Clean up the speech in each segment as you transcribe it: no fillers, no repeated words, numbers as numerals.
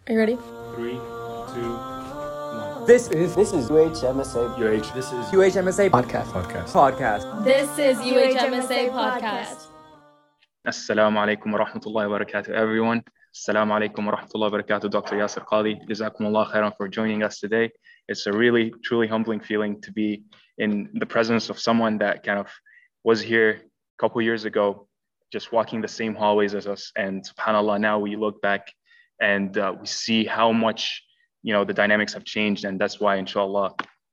Are you ready? 3, 2, 1. This is UHMSA. This is UHMSA Podcast. This is UHMSA Podcast. Assalamu alaikum wa rahmatullahi wa barakatuh, everyone. Assalamu alaikum wa rahmatullahi wa barakatuh, Dr. Yasir Qali. Jazakumullah khairan for joining us today. It's a really, truly humbling feeling to be in the presence of someone that kind of was here a couple years ago, just walking the same hallways as us. And subhanAllah, now we look back and we see how much, the dynamics have changed. And that's why, inshallah,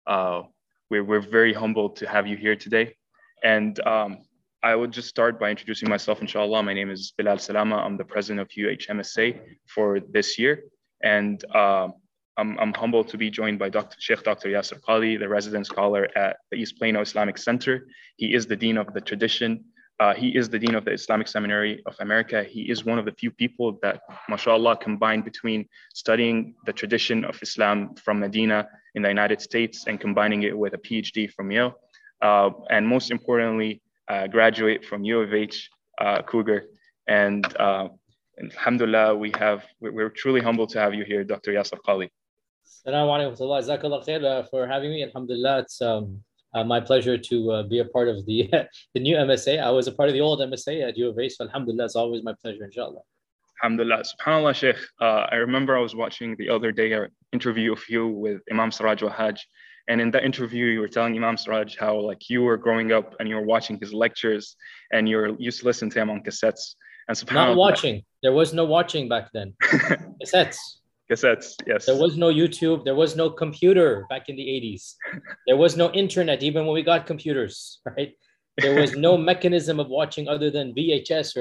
we're very humbled to have you here today. And I would just start by introducing myself, inshallah. My name is Bilal Salama. I'm the president of UHMSA for this year. And I'm humbled to be joined by Sheikh Dr. Yasir Qali, the resident scholar at the East Plano Islamic Center. He is the dean of the tradition. He is the dean of the Islamic Seminary of America. He is one of the few people that, mashallah, combined between studying the tradition of Islam from Medina in the United States and combining it with a PhD from Yale. And most importantly, graduate from U of H, Cougar. And alhamdulillah, we're truly humbled to have you here, Dr. Yasir Qali. Assalamu alaikum wa rahmatullahi. Jazakallah khair for having me. Alhamdulillah, it's my pleasure to be a part of the new MSA. I was a part of the old MSA at U of H, so alhamdulillah, it's always my pleasure, inshallah. Alhamdulillah. SubhanAllah, Sheikh. I remember I was watching the other day an interview of you with Imam Siraj Wahhaj. And in that interview, you were telling Imam Siraj how like you were growing up and you were watching his lectures and you used to listen to him on cassettes. And subhanAllah. Not watching. There was no watching back then. Cassettes. Cassettes, yes. There was no YouTube. There was no computer back in the 80s. There was no internet, even when we got computers, right? There was no mechanism of watching other than VHS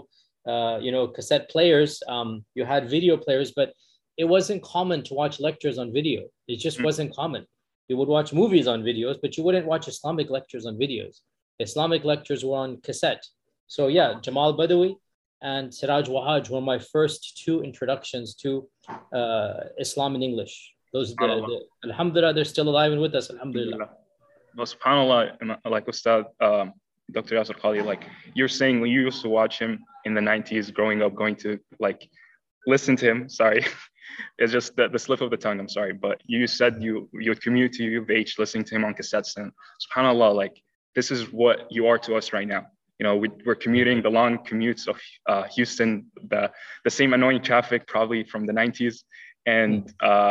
or, cassette players. You had video players, but it wasn't common to watch lectures on video. It just wasn't common. You would watch movies on videos, but you wouldn't watch Islamic lectures on videos. Islamic lectures were on cassette. So yeah, Jamal Badawi and Siraj Wahhaj were my first two introductions to Islam in English. Those, alhamdulillah, they're still alive and with us, alhamdulillah. Well, subhanAllah, like Ustad, Dr. Yasir Qali, like you're saying you used to watch him in the 90s growing up, going to like listen to him, sorry. It's just the slip of the tongue, I'm sorry. But you said you would commute to U of H listening to him on cassettes. And subhanAllah, like this is what you are to us right now. We're commuting the long commutes of Houston, the same annoying traffic probably from the 90s. And,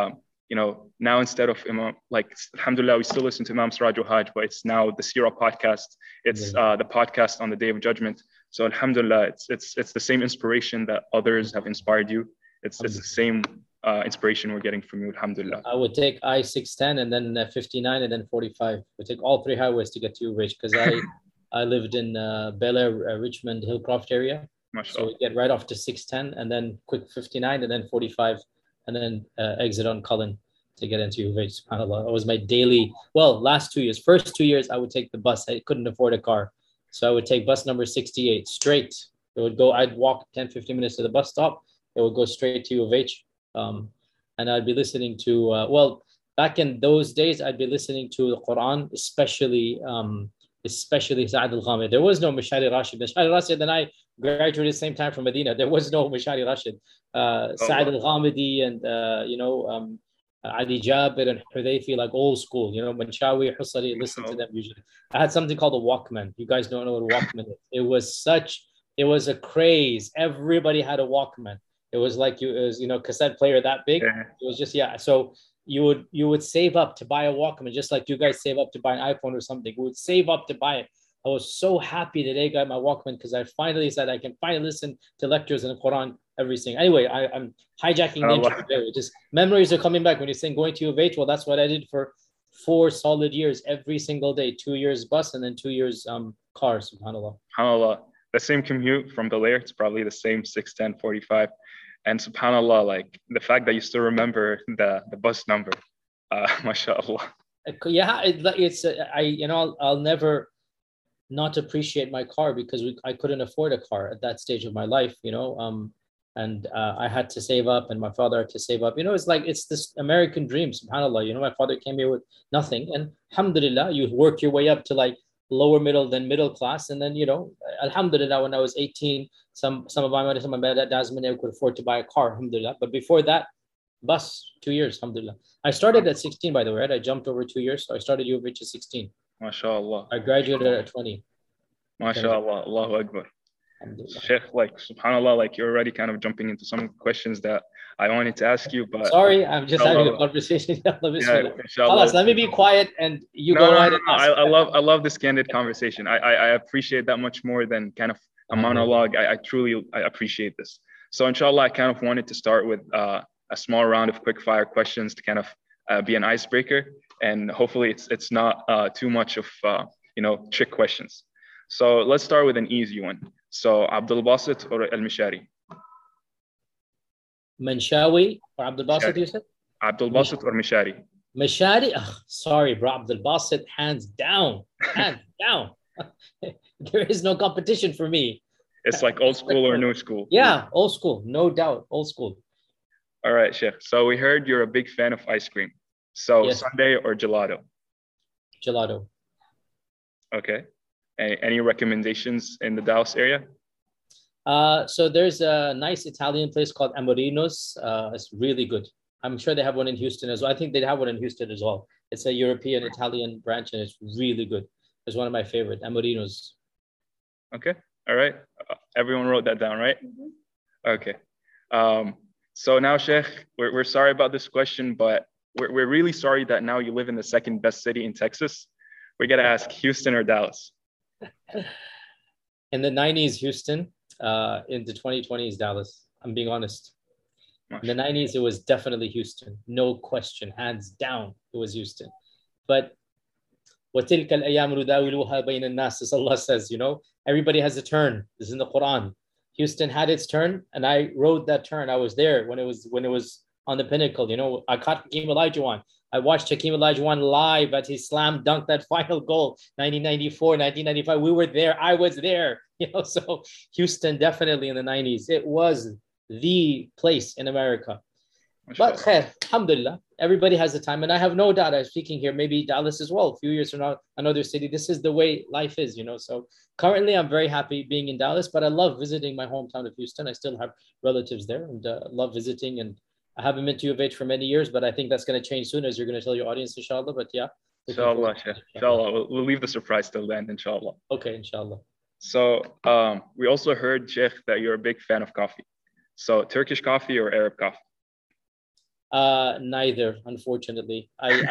now instead of Imam, like, alhamdulillah, we still listen to Imam Siraj Wahhaj, but it's now the Sirah podcast. It's the podcast on the Day of Judgment. So alhamdulillah, it's the same inspiration that others have inspired you. It's the same inspiration we're getting from you, alhamdulillah. I would take I-610 and then 59 and then 45. I would take all three highways to get to U of H because I lived in Bel Air, Richmond, Hillcroft area. So we get right off to 610 and then quick 59 and then 45 and then exit on Cullen to get into U of H. SubhanAllah. That was my daily, last 2 years. First 2 years, I would take the bus. I couldn't afford a car. So I would take bus number 68 straight. I'd walk 10, 15 minutes to the bus stop. It would go straight to U of H. And I'd be listening to, back in those days, I'd be listening to the Quran, especially Sa'ad al-Ghamidi. There was no Mashari Rashid. Mashari Rashid and I graduated at the same time from Medina. There was no Mashari Rashid. Sa'ad al-Ghamidi and, Ali Jabir and Hudayfi, like old school, Manshawi, Husari, listen to them usually. I had something called a Walkman. You guys don't know what a Walkman is. It was a craze. Everybody had a Walkman. It was like cassette player that big. Yeah. It was just, So you would save up to buy a Walkman, just like you guys save up to buy an iPhone or something. We would save up to buy it. I was so happy that I got my Walkman because I finally said I can finally listen to lectures in the Quran every single. Anyway, I'm hijacking the interview. Just memories are coming back when you're saying going to U of H. Well, that's what I did for 4 solid years, every single day. 2 years bus and then 2 years car. SubhanAllah. SubhanAllah. The same commute from Bel Air. It's probably the same 610, 45. And subhanAllah, like the fact that you still remember the bus number, mashallah. Yeah, I'll never not appreciate my car because I couldn't afford a car at that stage of my life, and I had to save up and my father had to save up. It's this American dream, subhanAllah. My father came here with nothing and alhamdulillah, you work your way up to like lower middle than middle class. And then, alhamdulillah, when I was 18, some of my dads could afford to buy a car, alhamdulillah. But before that, Bus, 2 years, alhamdulillah. I started at 16, by the way, right? I jumped over 2 years. So I started UH at 16. MashaAllah. I graduated at 20. MashaAllah. Allahu Akbar. Sheikh, like, subhanAllah, like you're already kind of jumping into some questions that I wanted to ask you, but sorry, I'm just having a conversation. Inshallah. Let me be quiet and you no, go no, ahead. No, no. I love this candid conversation. I appreciate that much more than kind of a monologue. I truly appreciate this. So inshallah, I kind of wanted to start with a small round of quick fire questions to kind of be an icebreaker, and hopefully it's not too much of trick questions. So let's start with an easy one. So Abdul Basit or Al Mishari? Manshawi or Abdul Basit, you said? Abdul Basit or Mishari? Mishari? Sorry, bro. Abdul Basit, hands down. Hands down. There is no competition for me. It's like old school or new school? Yeah, old school. No doubt. Old school. All right, Sheikh. So we heard you're a big fan of ice cream. So yes. Sundae or gelato? Gelato. Okay. Any recommendations in the Dallas area? So there's a nice Italian place called Amorino's. It's really good. I'm sure they have one in Houston as well. I think they have one in Houston as well. It's a European Italian branch and it's really good. It's one of my favorite, Amorino's. Okay. All right. Everyone wrote that down, right? Mm-hmm. Okay. So now, Sheikh, we're sorry about this question, but we're really sorry that now you live in the second best city in Texas. We got to ask, Houston or Dallas? In the 90s, Houston. In the 2020s, Dallas. I'm being honest. In the 90s, it was definitely Houston. No question. Hands down, it was Houston. But وَتِلْكَ الْأَيَامُ نُدَاوِلُهَا بَيْنَ النَّاسِ, as Allah says, everybody has a turn. This is in the Quran. Houston had its turn, and I rode that turn. I was there when it was on the pinnacle. I caught Hakeem Olajuwon. I watched Hakeem Olajuwon live at his slam dunk that final goal, 1994, 1995. We were there. I was there. So Houston definitely in the 90s. It was the place in America. But khair, alhamdulillah, everybody has the time. And I have no doubt, I'm speaking here, maybe Dallas as well, a few years from now, another city. This is the way life is, So currently I'm very happy being in Dallas, but I love visiting my hometown of Houston. I still have relatives there and love visiting. And I haven't been to UH for many years, but I think that's going to change soon as you're going to tell your audience, inshallah. But yeah. Inshallah, inshallah. We'll leave the surprise till then, inshallah. Okay, inshallah. So we also heard, Sheikh, that you're a big fan of coffee. So Turkish coffee or Arab coffee? Neither, unfortunately.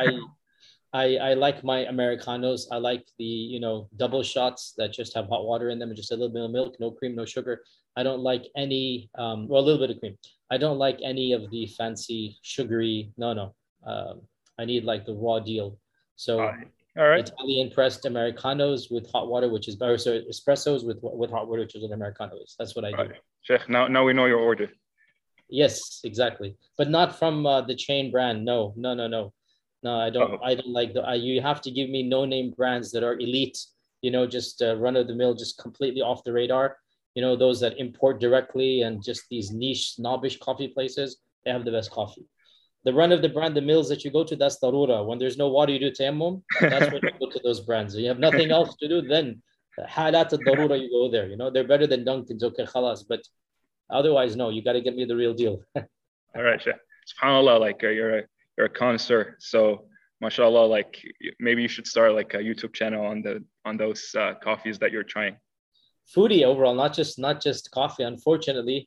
I like my Americanos. I like the, double shots that just have hot water in them and just a little bit of milk, no cream, no sugar. I don't like any, a little bit of cream. I don't like any of the fancy sugary, no. I need like the raw deal. So all right. Italian pressed Americanos with hot water, which is better. So espressos with hot water, which is what Americano is. That's what I do. Right. Sheikh, now we know your order. Yes, exactly. But not from the chain brand. No, I don't. I don't like you have to give me no-name brands that are elite. Just run-of-the-mill, just completely off the radar. Those that import directly and just these niche, snobbish coffee places. They have the best coffee. The run-of-the-brand, the mills that you go to, that's darura. When there's no water, you do tayammum. That's when you go to those brands. You have nothing else to do, then halat al-darura, you go there. They're better than Dunkin's. Okay, khalas. But otherwise, no. You got to get me the real deal. All right, Sheikh. SubhanAllah, like you're a connoisseur. So, mashallah, like maybe you should start like a YouTube channel on those coffees that you're trying. Foodie overall, not just coffee. Unfortunately,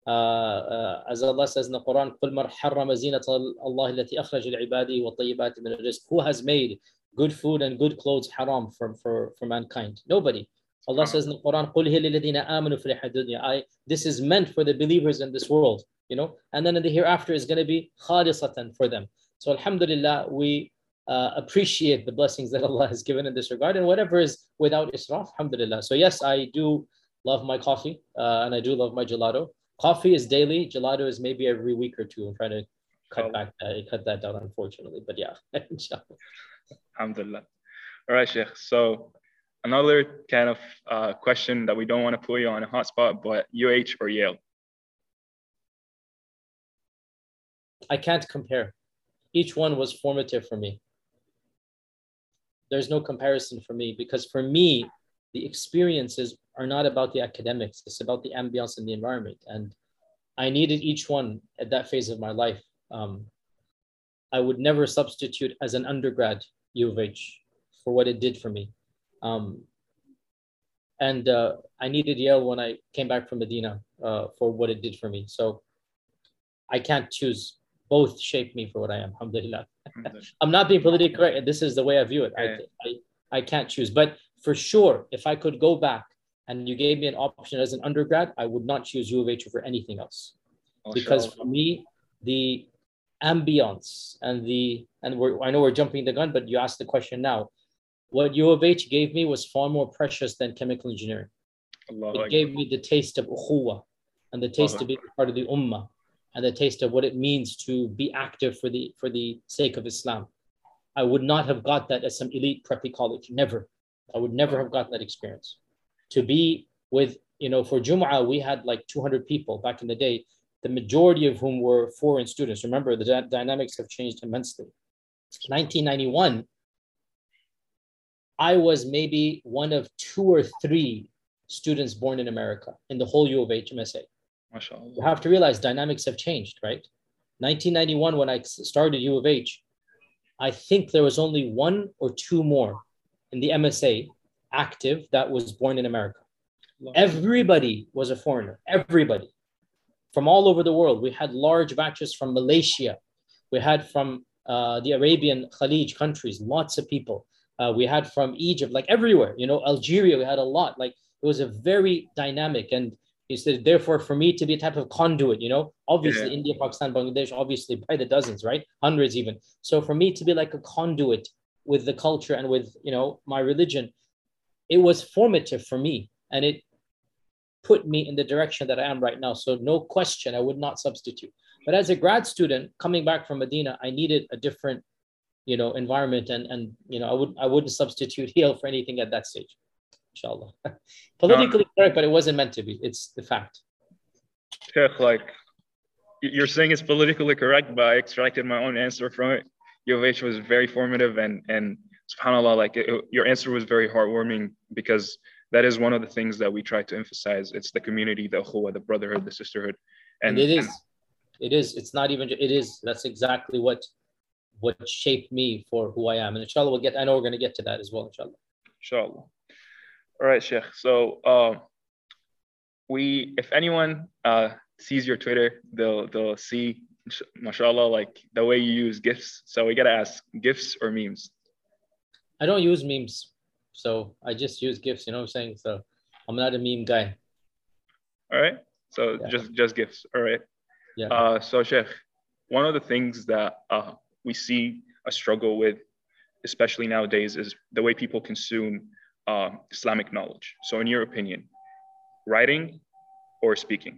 as Allah says in the Quran, قُلْ مَنْ حَرَّمَ زِينَةَ اللَّهِ الَّتِي أَخْرَجَ لِعِبَادِهِ وَالطَّيِّبَاتِ مِنَ الرِّزْقِ. Who has made good food and good clothes haram for mankind? Nobody. Allah says in the Quran, قُلْ هِيَ لِلَّذِينَ آمَنُوا فِي الْحَيَاةِ الدُّنْيَا. This is meant for the believers in this world, and then in the hereafter is going to be khalisatan for them. So alhamdulillah, we appreciate the blessings that Allah has given in this regard, and whatever is without israf, alhamdulillah. So yes, I do love my coffee and I do love my gelato. Coffee is daily, gelato is maybe every week or two. I'm trying to cut that down, unfortunately, but yeah. Alhamdulillah. All right, Sheikh. So another kind of question that we don't want to put you on a hot spot, but UH or Yale? I can't compare. Each one was formative for me. There's no comparison for me because for me, the experiences are not about the academics. It's about the ambience and the environment. And I needed each one at that phase of my life. I would never substitute as an undergrad U of H for what it did for me. And I needed Yale when I came back from Medina for what it did for me. So I can't choose. Both shaped me for what I am, alhamdulillah. I'm not being politically correct. This is the way I view it. I can't choose. But for sure, if I could go back and you gave me an option as an undergrad, I would not choose U of H for anything else. Because for me, the ambience and I know we're jumping the gun, but you asked the question now. What U of H gave me was far more precious than chemical engineering. It gave me the taste of ukhuwa and the taste of being part of the ummah and the taste of what it means to be active for the sake of Islam. I would not have got that at some elite preppy college. Never. I would never have gotten that experience. To be with, for Jum'ah, we had like 200 people back in the day, the majority of whom were foreign students. Remember, the dynamics have changed immensely. 1991, I was maybe one of 2 or 3 students born in America in the whole U of H MSA. You have to realize dynamics have changed, right? 1991, when I started U of H, I think there was only 1 or 2 more in the MSA active that was born in America. Everybody was a foreigner, everybody from all over the world. We had large batches from Malaysia. We had from the Arabian Khalij countries, lots of people. We had from Egypt, like everywhere, Algeria, we had a lot. Like it was a very dynamic. And he said, therefore, for me to be a type of conduit, obviously India, Pakistan, Bangladesh, obviously by the dozens, right? Hundreds even. So for me to be like a conduit with the culture and with, my religion, it was formative for me. And it put me in the direction that I am right now. So no question, I would not substitute. But as a grad student coming back from Medina, I needed a different, environment. And I wouldn't substitute Yale for anything at that stage. Inshallah. Politically correct, but it wasn't meant to be. It's the fact. Sheikh, like you're saying it's politically correct, but I extracted my own answer from it. U of H was very formative, and subhanAllah, like your answer was very heartwarming, because that is one of the things that we try to emphasize. It's the community, the ukhuwa, the brotherhood, the sisterhood. And it is. It's not even, it is. That's exactly what shaped me for who I am. And inshallah, I know we're going to get to that as well, inshallah. Inshallah. All right, Sheikh. So if anyone sees your Twitter, they'll see, mashallah, like the way you use GIFs. So we got to ask, GIFs or memes? I don't use memes. So I just use GIFs, you know what I'm saying? So I'm not a meme guy. All right. So yeah. just GIFs. All right. Yeah. So Sheikh, one of the things that we see a struggle with, especially nowadays, is the way people consume Islamic knowledge. So in your opinion, writing or speaking?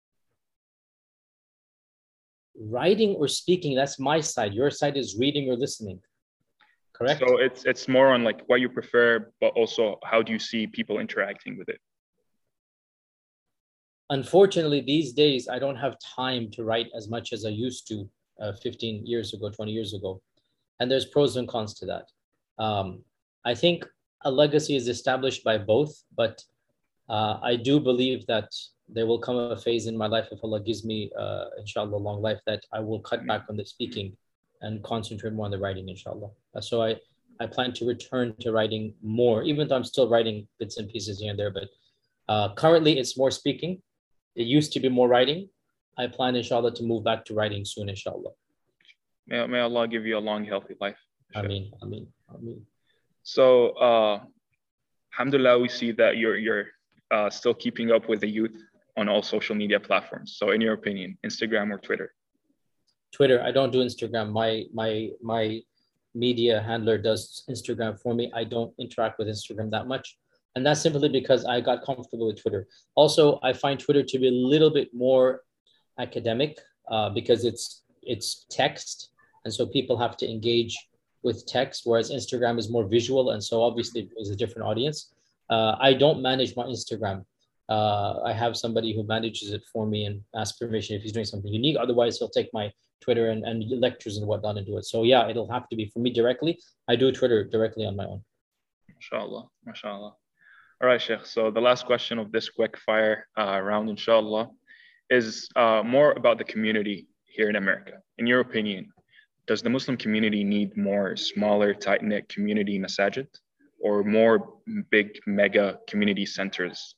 Writing or speaking, that's my side. Your side is reading or listening. Correct? So it's more on like what you prefer, but also how do you see people interacting with it? Unfortunately, these days, I don't have time to write as much as I used to 15 years ago, 20 years ago. And there's pros and cons to that. I think a legacy is established by both, but I do believe that there will come a phase in my life, if Allah gives me, inshallah, a long life, that I will cut back on the speaking and concentrate more on the writing, inshallah. So I plan to return to writing more, even though I'm still writing bits and pieces here and there, but currently it's more speaking. It used to be more writing. I plan, inshallah, to move back to writing soon, inshallah. May Allah give you a long, healthy life. Ameen. So, alhamdulillah, we see that you're still keeping up with the youth on all social media platforms. So in your opinion, Instagram or Twitter? Twitter. I don't do Instagram. My media handler does Instagram for me. I don't interact with Instagram that much. And that's simply because I got comfortable with Twitter. Also, I find Twitter to be a little bit more academic because it's text. And so people have to engage with text, whereas Instagram is more visual. And so obviously it's a different audience. I don't manage my Instagram. I have somebody who manages it for me and asks permission if he's doing something unique. Otherwise, he'll take my Twitter and lectures and whatnot and do it. So yeah, it'll have to be for me directly. I do Twitter directly on my own. MashaAllah. All right, Sheikh. So the last question of this quick fire round, inshallah, is more about the community here in America. In your opinion, does the Muslim community need more smaller, tight-knit community masajid or more big mega community centers?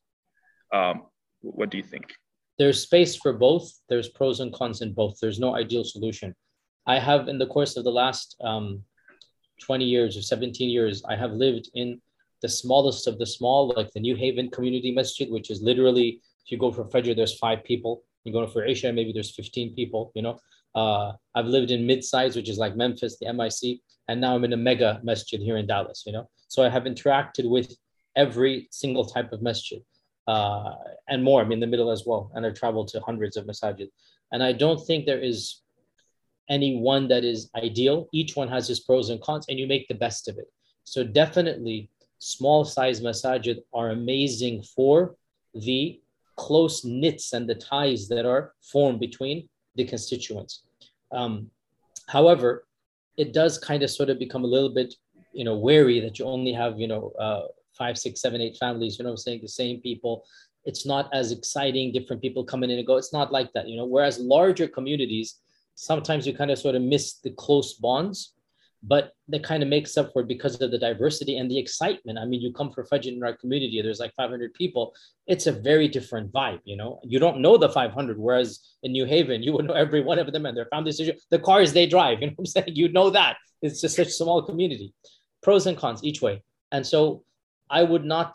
What do you think? There's space for both. There's pros and cons in both. There's no ideal solution. I have, in the course of the last 20 years or 17 years, I have lived in the smallest of the small, like the New Haven Community Masjid, which is literally, if you go for Fajr, there's 5 people. You go for Isha, maybe there's 15 people, you know. I've lived in mid-size, which is like Memphis, the MIC, and now I'm in a mega masjid here in Dallas, you know. So I have interacted with every single type of masjid and more. I'm in the middle as well, and I've traveled to hundreds of masajid. And I don't think there is any one that is ideal. Each one has its pros and cons, and you make the best of it. So definitely, small size masajid are amazing for the close knits and the ties that are formed between the constituents. However, it does kind of sort of become a little bit, you know, wary that you only have, you know, 5, 6, 7, 8 families, you know, saying the same people. It's not as exciting, different people coming in and go. It's not like that, you know, whereas larger communities, sometimes you kind of sort of miss the close bonds, but that kind of makes up for it because of the diversity and the excitement. I mean, you come for Fajr in our community, there's like 500 people. It's a very different vibe, you know. You don't know the 500, whereas in New Haven, you would know every one of them and their families, the cars they drive, you know what I'm saying? You know that. It's just such a small community. Pros and cons each way. And so I would not,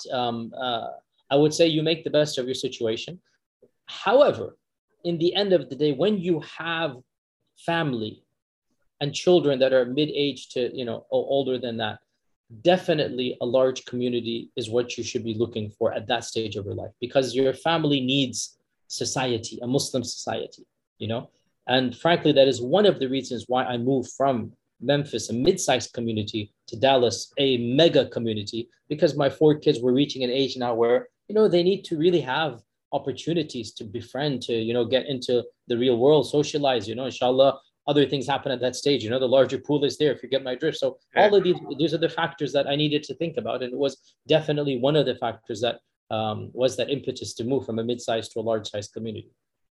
I would say you make the best of your situation. However, in the end of the day, when you have family and children that are mid-age to, you know, or older than that, definitely a large community is what you should be looking for at that stage of your life, because your family needs society, a Muslim society, you know. And frankly, that is one of the reasons why I moved from Memphis, a mid-sized community, to Dallas, a mega community, because my 4 kids were reaching an age now where, you know, they need to really have opportunities to befriend, to, you know, get into the real world, socialize, you know, inshallah, other things happen at that stage, you know, the larger pool is there, if you get my drift. So all of these are the factors that I needed to think about. And it was definitely one of the factors that was that impetus to move from a mid-sized to a large-sized community.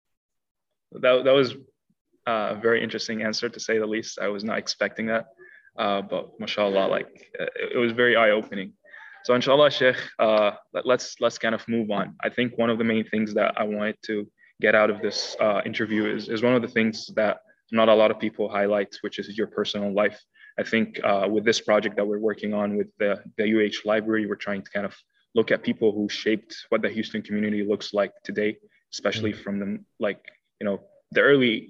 That was a very interesting answer, to say the least. I was not expecting that, but mashallah, like it was very eye-opening. So inshallah, Sheikh, let's kind of move on. I think one of the main things that I wanted to get out of this interview is one of the things that not a lot of people highlight, which is your personal life. I think with this project that we're working on with the UH Library, we're trying to kind of look at people who shaped what the Houston community looks like today, especially from the, like, you know, the early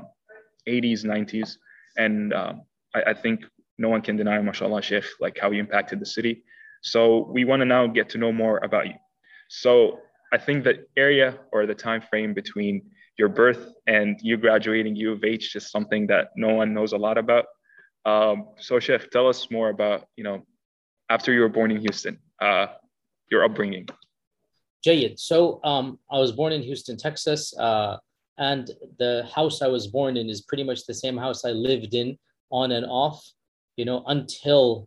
80s, 90s. And I think no one can deny, mashallah, Sheikh, like how you impacted the city. So we want to now get to know more about you. So I think the area or the time frame between your birth and you graduating U of H is something that no one knows a lot about. So Sheikh, tell us more about, you know, after you were born in Houston, your upbringing. Jayed. So I was born in Houston, Texas, and the house I was born in is pretty much the same house I lived in on and off, you know, until,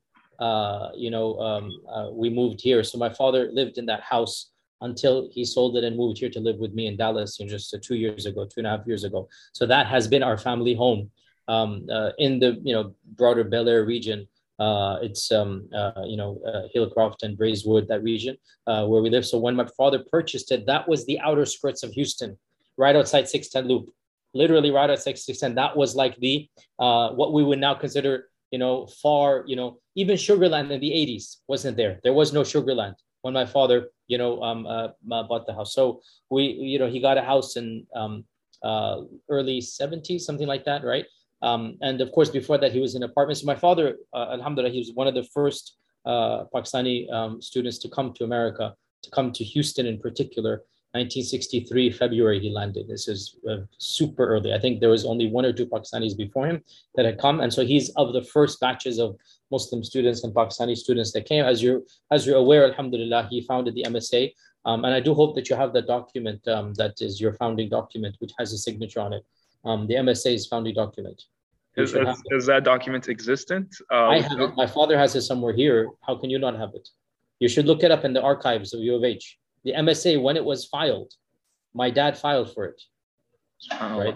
we moved here. So my father lived in that house until he sold it and moved here to live with me in Dallas, you know, just 2 years ago, 2.5 years ago. So that has been our family home in the, you know, broader Bel Air region. It's Hillcroft and Braeswood, that region where we live. So when my father purchased it, that was the outer skirts of Houston, right outside 610 Loop, literally right outside 610. That was like the what we would now consider, you know, far, you know, even Sugarland in the 80s wasn't there. There was no Sugarland when my father, you know, bought the house. So we, you know, he got a house in early 70s, something like that, right? And of course, before that, he was in apartments. So my father, alhamdulillah, he was one of the first Pakistani students to come to America, to come to Houston in particular. 1963, February, he landed. This is super early. I think there was only 1 or 2 Pakistanis before him that had come. And so he's of the first batches of Muslim students and Pakistani students that came. As you're aware, alhamdulillah, he founded the MSA. And I do hope that you have the document that is your founding document, which has a signature on it. The MSA's founding document. Is that document existent? I have it. My father has it somewhere here. How can you not have it? You should look it up in the archives of U of H. The MSA, when it was filed, my dad filed for it, right?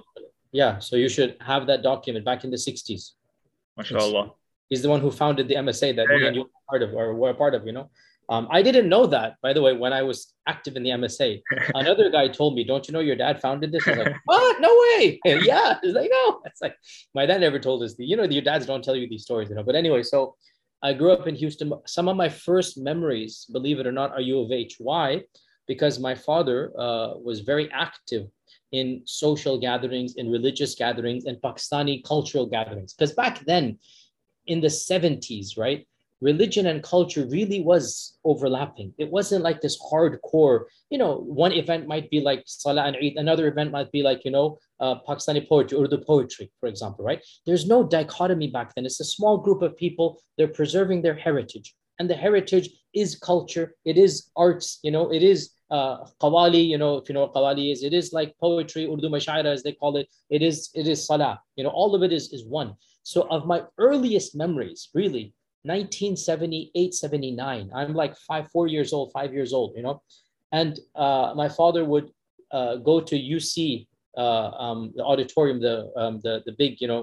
Yeah, so you should have that document back in the 60s. MashaAllah. He's the one who founded the MSA that me Yeah. and you are part of, or were a part of, you know. I didn't know that, by the way, when I was active in the MSA. Another guy told me, "Don't you know your dad founded this?" I was like, "What? No way!" Yeah, it's like, no. It's like my dad never told us. You know, your dads don't tell you these stories, you know. But anyway, so I grew up in Houston. Some of my first memories, believe it or not, are U of H. Why? Because my father was very active in social gatherings, in religious gatherings, and Pakistani cultural gatherings. Because back then, in the 70s, right? Religion and culture really was overlapping. It wasn't like this hardcore, you know, one event might be like Salah and Eid, another event might be like, you know, Pakistani poetry, Urdu poetry, for example, right? There's no dichotomy back then. It's a small group of people. They're preserving their heritage. And the heritage is culture. It is arts, you know, it is qawali, you know, if you know what qawali is, it is like poetry, Urdu mashaira as they call it. It is salah, you know, all of it is one. So of my earliest memories, really, 1978, 79, I'm like 4 years old, 5 years old, you know, and my father would go to UC, the auditorium, the big, you know,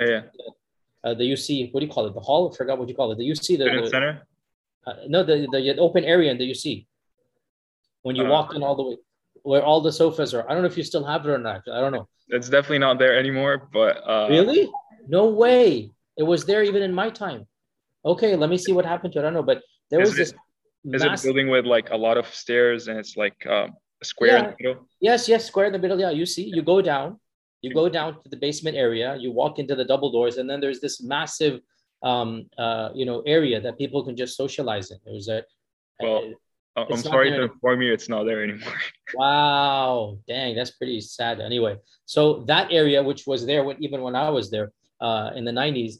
the UC, what do you call it? The hall? I forgot what you call it. The UC, the center? No, the open area in the UC. When you walk in all the way, where all the sofas are. I don't know if you still have it or not. I don't know. It's definitely not there anymore, but really? No way. It was there even in my time. Okay, let me see what happened to it. I don't know, but there was this. Is it a building with like a lot of stairs and it's like a square in the middle? Yes, square in the middle. Yeah, you see, you go down to the basement area, you walk into the double doors, and then there's this massive, you know, area that people can just socialize in. There's a. Well, I'm sorry to inform you, it's not there anymore. Wow, dang, that's pretty sad. Anyway, so that area, which was there even when I was there in the 90s,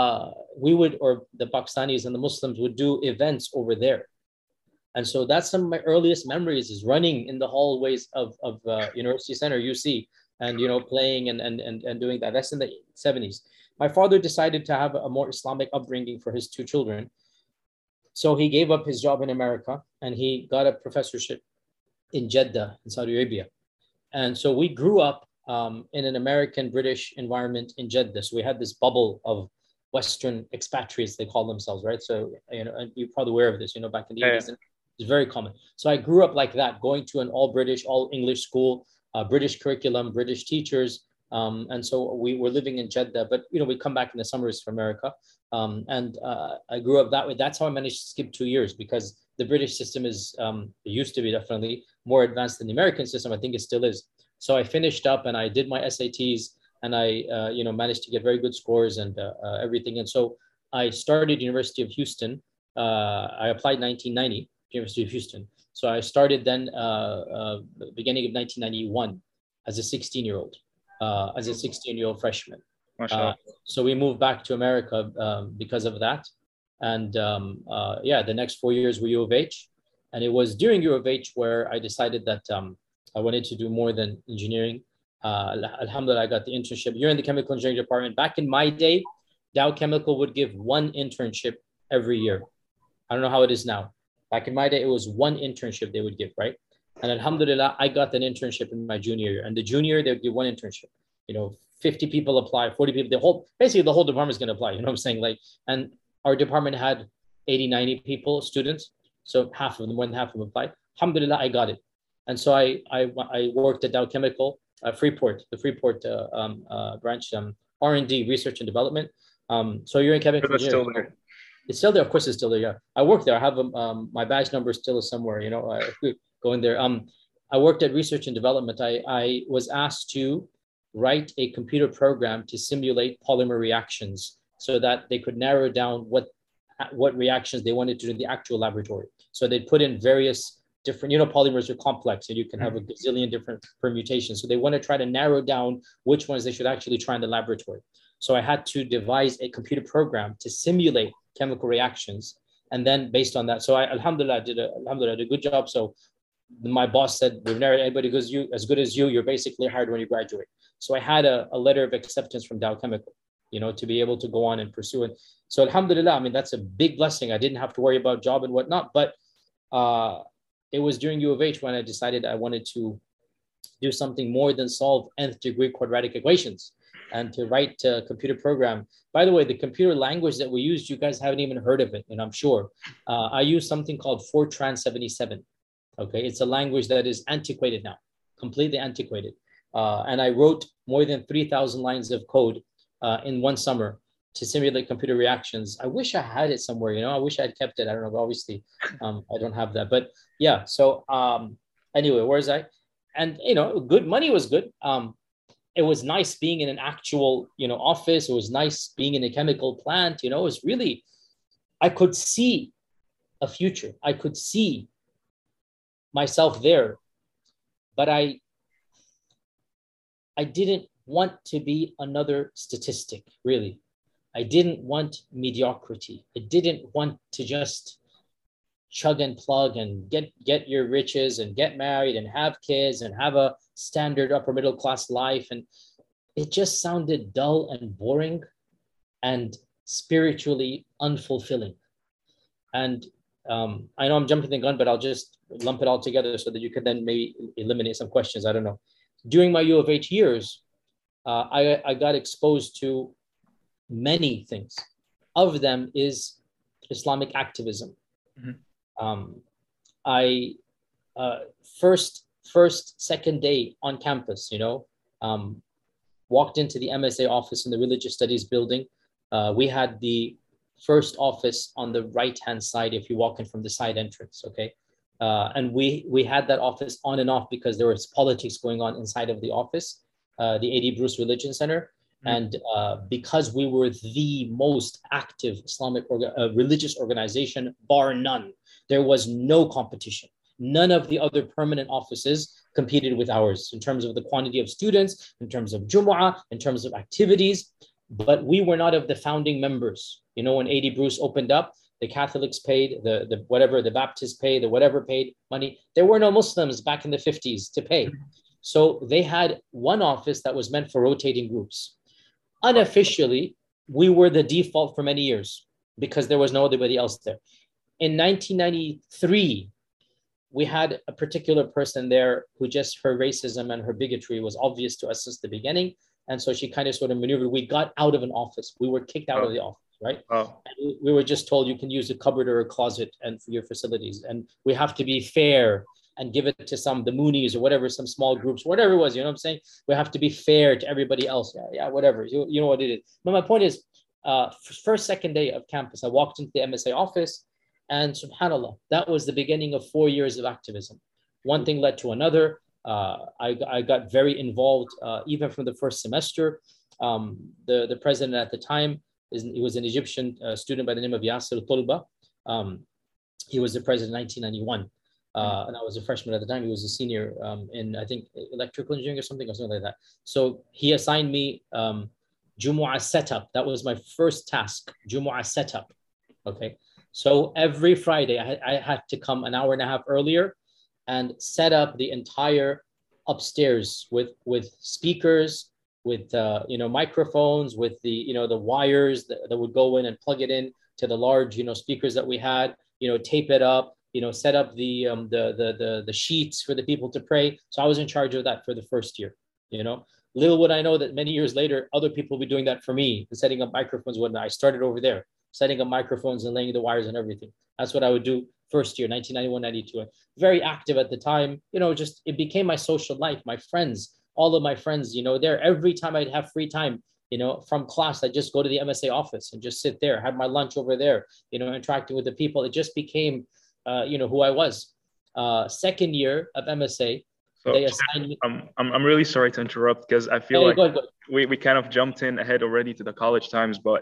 we would, or the Pakistanis and the Muslims would do events over there. And so that's some of my earliest memories, is running in the hallways of University Center, UC, and, you know, playing and doing that. That's in the 70s. My father decided to have a more Islamic upbringing for his two children. So he gave up his job in America and he got a professorship in Jeddah, in Saudi Arabia. And so we grew up in an American British environment in Jeddah. So we had this bubble of Western expatriates, they call themselves, right? So, you know, and you're probably aware of this, you know, back in the 80s, it's very common. So I grew up like that, going to an all British, all English school, British curriculum, British teachers. And so we were living in Jeddah, but, you know, we come back in the summers from America. And I grew up that way. That's how I managed to skip 2 years, because the British system is, it used to be definitely more advanced than the American system. I think it still is. So I finished up and I did my SATs and I, you know, managed to get very good scores and everything. And so I started University of Houston. I applied 1990, University of Houston. So I started then beginning of 1991 as a 16-year-old, as a 16-year-old freshman. So we moved back to America because of that. And yeah, the next 4 years were U of H. And it was during U of H where I decided that I wanted to do more than engineering. Alhamdulillah, I got the internship. You're in the chemical engineering department. Back in my day, Dow Chemical would give one internship every year. I don't know how it is now. Back in my day, it was one internship they would give, right? And alhamdulillah, I got an internship in my junior year. And the junior, they would give one internship. You know, 50 people apply, 40 people, basically the whole department is going to apply. You know what I'm saying? Like, and our department had 80, 90 people, students. So half of them, more than half of them applied. Alhamdulillah, I got it. And so I worked at Dow Chemical, Freeport, the Freeport branch, R&D, research and development. So you're in chemical engineering. Still there. It's still there. Of course, it's still there. Yeah, I work there. I have my badge number still is somewhere. You know, going there. I worked at research and development. I was asked to write a computer program to simulate polymer reactions so that they could narrow down what reactions they wanted to do in the actual laboratory. So they'd put in various different, you know, polymers are complex and you can have a gazillion different permutations. So they want to try to narrow down which ones they should actually try in the laboratory. So I had to devise a computer program to simulate chemical reactions. And then based on that, so alhamdulillah, I did a good job. So my boss said, we've never had anybody as good as you, you're basically hired when you graduate. So I had a letter of acceptance from Dow Chemical, you know, to be able to go on and pursue it. So alhamdulillah, I mean, that's a big blessing. I didn't have to worry about job and whatnot, but it was during U of H when I decided I wanted to do something more than solve nth degree quadratic equations and to write a computer program. By the way, the computer language that we used, you guys haven't even heard of it, and I'm sure. I use something called Fortran 77. Okay, it's a language that is antiquated now, completely antiquated. And I wrote more than 3,000 lines of code in one summer to simulate computer reactions. I wish I had it somewhere, I wish I had kept it. I don't know, but obviously I don't have that. But yeah, so anyway, where's I? And, good money was good. It was nice being in an actual, office. It was nice being in a chemical plant, it was really, I could see a future. I could see myself there, but I didn't want to be another statistic, really. I didn't want mediocrity. I didn't want to just chug and plug and get your riches and get married and have kids and have a standard upper middle class life. And it just sounded dull and boring and spiritually unfulfilling. And I know I'm jumping the gun, but I'll just lump it all together so that you can then maybe eliminate some questions. I don't know. During my U of H years, I got exposed to many things. Of them is Islamic activism. Mm-hmm. I second day on campus, walked into the MSA office in the Religious Studies building. We had the first office on the right-hand side if you walk in from the side entrance, okay? And we had that office on and off because there was politics going on inside of the office, the A.D. Bruce Religion Center. Mm-hmm. And because we were the most active Islamic religious organization, bar none, there was no competition. None of the other permanent offices competed with ours in terms of the quantity of students, in terms of Jumu'ah, in terms of activities. But we were not of the founding members. When A.D. Bruce opened up, the Catholics paid, the whatever, the Baptists paid, the whatever paid money. There were no Muslims back in the 50s to pay. So they had one office that was meant for rotating groups. Unofficially, we were the default for many years because there was nobody else there. In 1993, we had a particular person there who just her racism and her bigotry was obvious to us since the beginning. And so she kind of sort of maneuvered. We got out of an office. We were kicked out of the office, right? And we were just told you can use a cupboard or a closet and for your facilities. And we have to be fair and give it to the Moonies or whatever, some small groups, whatever it was, you know what I'm saying? We have to be fair to everybody else. Yeah, whatever. You know what it is. But my point is, second day of campus, I walked into the MSA office and subhanAllah, that was the beginning of 4 years of activism. One thing led to another. I got very involved even from the first semester. The president at the time, he was an Egyptian student by the name of Yasser Tulba. He was the president in 1991. And I was a freshman at the time. He was a senior in, I think, electrical engineering or something like that. So he assigned me Jumu'ah setup. That was my first task, Jumu'ah setup. Okay. So every Friday, I had to come an hour and a half earlier and set up the entire upstairs with speakers, with microphones, with the the wires that would go in and plug it in to the large speakers that we had. Tape it up. Set up the sheets for the people to pray. So I was in charge of that for the first year. Little would I know that many years later, other people will be doing that for me, setting up microphones. When I started over there, setting up microphones and laying the wires and everything. That's what I would do first year, 1991, 92. Very active at the time. Just it became my social life. My friends, all of my friends, there every time I'd have free time. From class, I just go to the MSA office and just sit there, have my lunch over there. Interacting with the people. It just became who I was. Second year of MSA, so they assigned me. I'm really sorry to interrupt because I feel go ahead. We kind of jumped in ahead already to the college times, but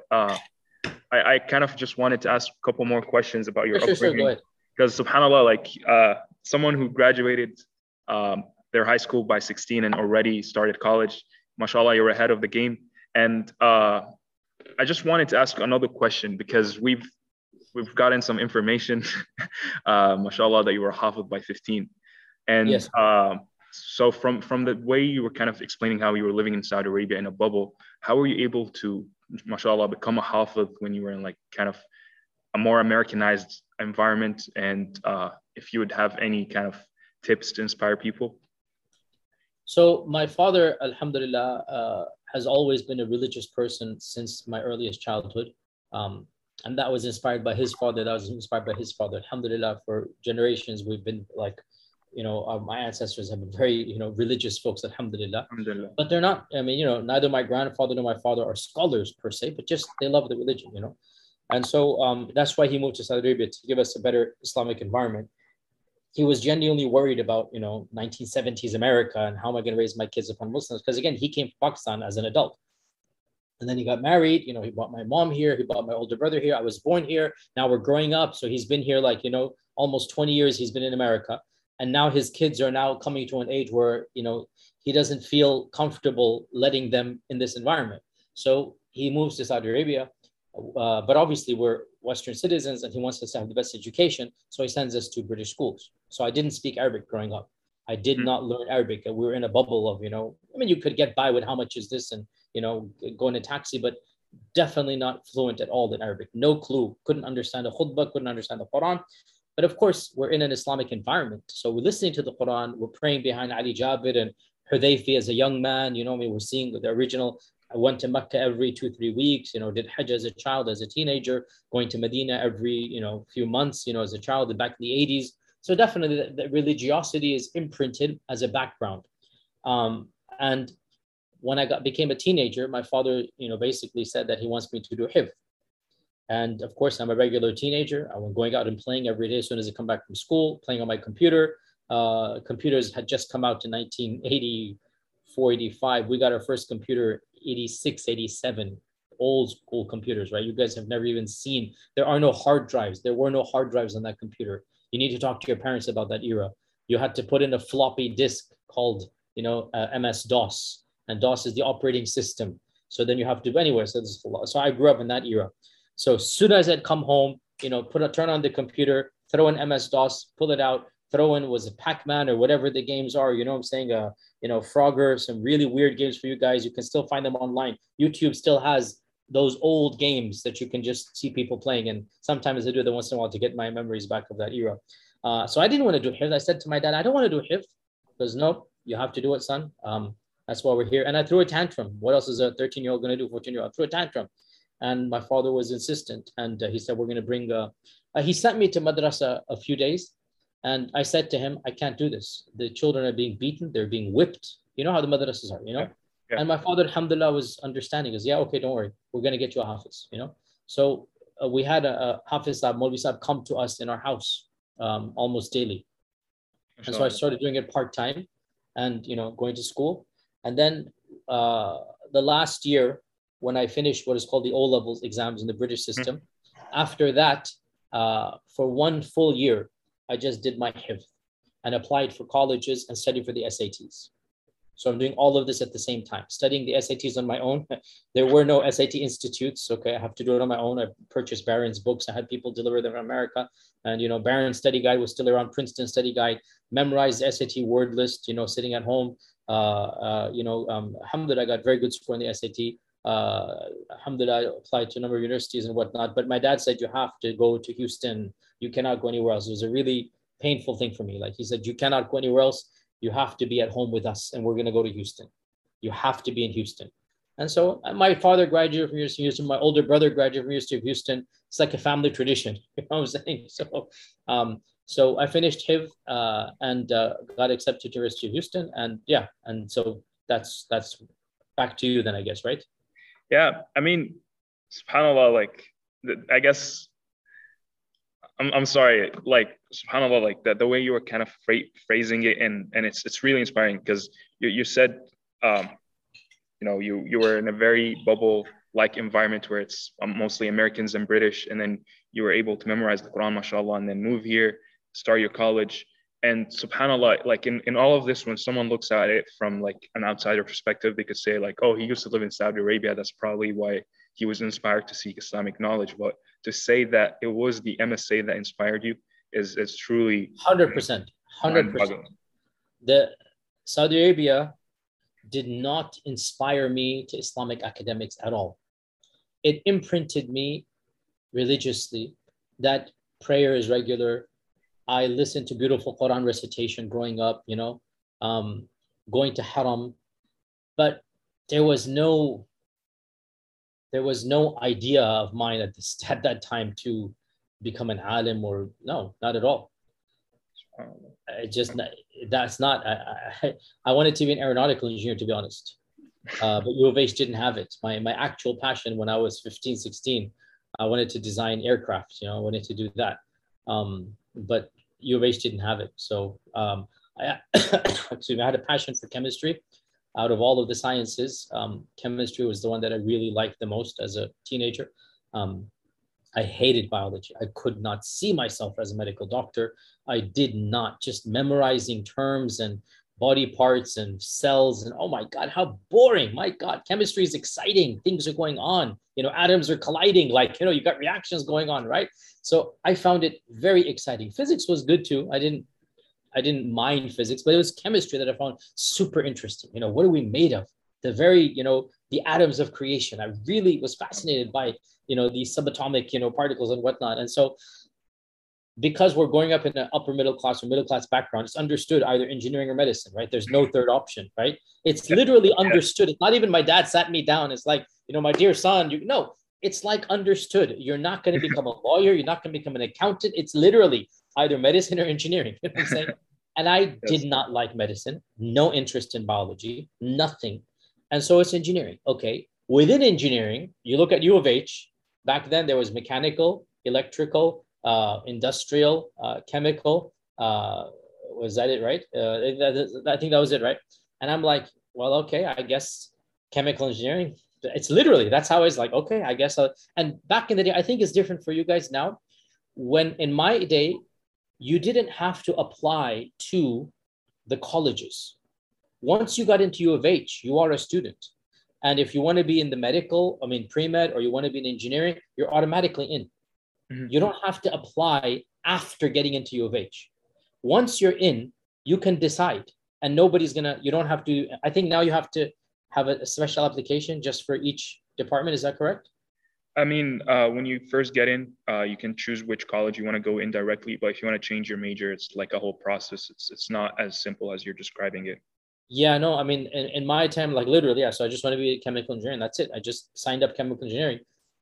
I kind of just wanted to ask a couple more questions about your upbringing. Sure, go ahead. Because subhanAllah, someone who graduated their high school by 16 and already started college, mashallah, you're ahead of the game. And I just wanted to ask another question because we've gotten some information, mashallah, that you were hafid by 15. And yes. So from the way you were kind of explaining how you were living in Saudi Arabia in a bubble, how were you able to, mashallah, become a hafid when you were in like kind of a more Americanized environment? And if you would have any kind of tips to inspire people? So my father, alhamdulillah, has always been a religious person since my earliest childhood. Um, and that was inspired by his father. That was inspired by his father. Alhamdulillah, for generations, we've been like, my ancestors have been very, religious folks, alhamdulillah. Alhamdulillah. But they're not, neither my grandfather nor my father are scholars per se, but just they love the religion, And so that's why he moved to Saudi Arabia, to give us a better Islamic environment. He was genuinely worried about, 1970s America and how am I going to raise my kids upon Muslims? Because again, he came to Pakistan as an adult. And then he got married, he brought my mom here, he brought my older brother here. I was born here. Now we're growing up. So he's been here like, almost 20 years he's been in America. And now his kids are now coming to an age where, he doesn't feel comfortable letting them in this environment. So he moves to Saudi Arabia. But obviously we're Western citizens and he wants us to have the best education. So he sends us to British schools. So I didn't speak Arabic growing up. I did not learn Arabic. We were in a bubble of, you could get by with how much is this and, go in a taxi, but definitely not fluent at all in Arabic. No clue. Couldn't understand the khutbah, couldn't understand the Quran. But of course, we're in an Islamic environment. So we're listening to the Quran. We're praying behind Ali Jabir and Hudayfi as a young man. We're seeing the original. I went to Mecca every 2-3 weeks, did Hajj as a child, as a teenager, going to Medina every, few months, as a child back in the 80s. So definitely the religiosity is imprinted as a background. And when I became a teenager, my father, basically said that he wants me to do hifz. And of course, I'm a regular teenager. I was going out and playing every day as soon as I come back from school, playing on my computer. Computers had just come out in 1984, 85. We got our first computer 86, 87, old school computers, right? You guys have never even seen, there are no hard drives. There were no hard drives on that computer. You need to talk to your parents about that era. You had to put in a floppy disk called, MS-DOS, and DOS is the operating system. So then you have to, anyway, so I grew up in that era. So as soon as I'd come home, turn on the computer, throw in MS-DOS, pull it out, throw in was a Pac-Man or whatever the games are, I'm saying, Frogger, some really weird games for you guys. You can still find them online. YouTube still has those old games that you can just see people playing. And sometimes I do that once in a while to get my memories back of that era. So I didn't want to do hifz. I said to my dad, I don't want to do hifz. He goes, no, you have to do it, son. That's why we're here. And I threw a tantrum. What else is a 13-year-old going to do, 14-year-old? I threw a tantrum. And my father was insistent. And he said, we're going to bring, he sent me to madrasa a few days. And I said to him, I can't do this. The children are being beaten. They're being whipped. You know how the madrasas are, Yeah. And my father, alhamdulillah, was understanding. He goes, yeah, okay, don't worry. We're going to get you a hafiz, So we had a hafiz, Maulvi Sahib, come to us in our house almost daily. And so I started doing it part-time and, going to school. And then the last year, when I finished what is called the O-levels exams in the British system, after that, for 1 full year, I just did my hifz and applied for colleges and studied for the SATs. So I'm doing all of this at the same time, studying the SATs on my own. There were no SAT institutes. Okay, I have to do it on my own. I purchased Barron's books. I had people deliver them in America. And, Barron's study guide was still around, Princeton study guide, memorized the SAT word list, sitting at home. Alhamdulillah, I got very good score in the SAT. Alhamdulillah, I applied to a number of universities and whatnot. But my dad said, you have to go to Houston. You cannot go anywhere else. It was a really painful thing for me. Like he said, you cannot go anywhere else. You have to be at home with us and we're going to go to Houston. You have to be in Houston. And so my father graduated from University of Houston. My older brother graduated from University of Houston. It's like a family tradition. You know what I'm saying? So I finished hifz and got accepted to University of Houston. And yeah, and so that's back to you then, I guess, right? Yeah, I mean, subhanAllah, like, I guess, I'm sorry, like, subhanAllah, like the way you were kind of phrasing it, and it's really inspiring because you said, you were in a very bubble-like environment where it's mostly Americans and British, and then you were able to memorize the Quran, mashallah, and then move here, start your college. And subhanAllah, like in all of this, when someone looks at it from like an outsider perspective, they could say like, oh, he used to live in Saudi Arabia. That's probably why he was inspired to seek Islamic knowledge. But to say that it was the MSA that inspired you is truly 100%. The Saudi Arabia did not inspire me to Islamic academics at all. It imprinted me religiously that prayer is regular. I listened to beautiful Quran recitation growing up, going to Haram, but there was no idea of mine at that time to become an alim, or no, not at all. I just, that's not, I wanted to be an aeronautical engineer, to be honest. But U of H didn't have it. My actual passion when I was 15, 16, I wanted to design aircraft, I wanted to do that. But U of H didn't have it. So excuse me, I had a passion for chemistry. Out of all of the sciences, chemistry was the one that I really liked the most as a teenager. I hated biology. I could not see myself as a medical doctor. I did not, just memorizing terms and body parts and cells, and oh my God, how boring. My God, chemistry is exciting. Things are going on. Atoms are colliding, you got reactions going on, right? So I found it very exciting. Physics was good too. I didn't mind physics, but it was chemistry that I found super interesting. What are we made of? The very, the atoms of creation. I really was fascinated by, these subatomic, particles and whatnot. And so because we're growing up in an upper middle class or middle class background, it's understood either engineering or medicine, right? There's no third option, right? It's literally understood. It's not even my dad sat me down. It's like, my dear son, it's like understood. You're not going to become a lawyer. You're not going to become an accountant. It's literally either medicine or engineering. You know what I'm saying? And I did not like medicine, no interest in biology, nothing. And so it's engineering. Okay. Within engineering, you look at U of H. Back then there was mechanical, electrical, industrial, chemical. Was that it, right? I think that was it, right? And I'm like, well, okay, I guess chemical engineering. It's literally, that's how it's like, okay, I guess. And back in the day, I think it's different for you guys now. When in my day, you didn't have to apply to the colleges. Once you got into U of H, you are a student. And if you want to be in the medical, pre-med, or you want to be in engineering, you're automatically in. Mm-hmm. You don't have to apply after getting into U of H. Once you're in, you can decide. And you don't have to, I think now you have to have a special application just for each department. Is that correct? When you first get in, you can choose which college you want to go in directly. But if you want to change your major, it's like a whole process. It's not as simple as you're describing it. Yeah, no, in my time, literally, yeah. So I just want to be a chemical engineer. That's it. I just signed up chemical engineering.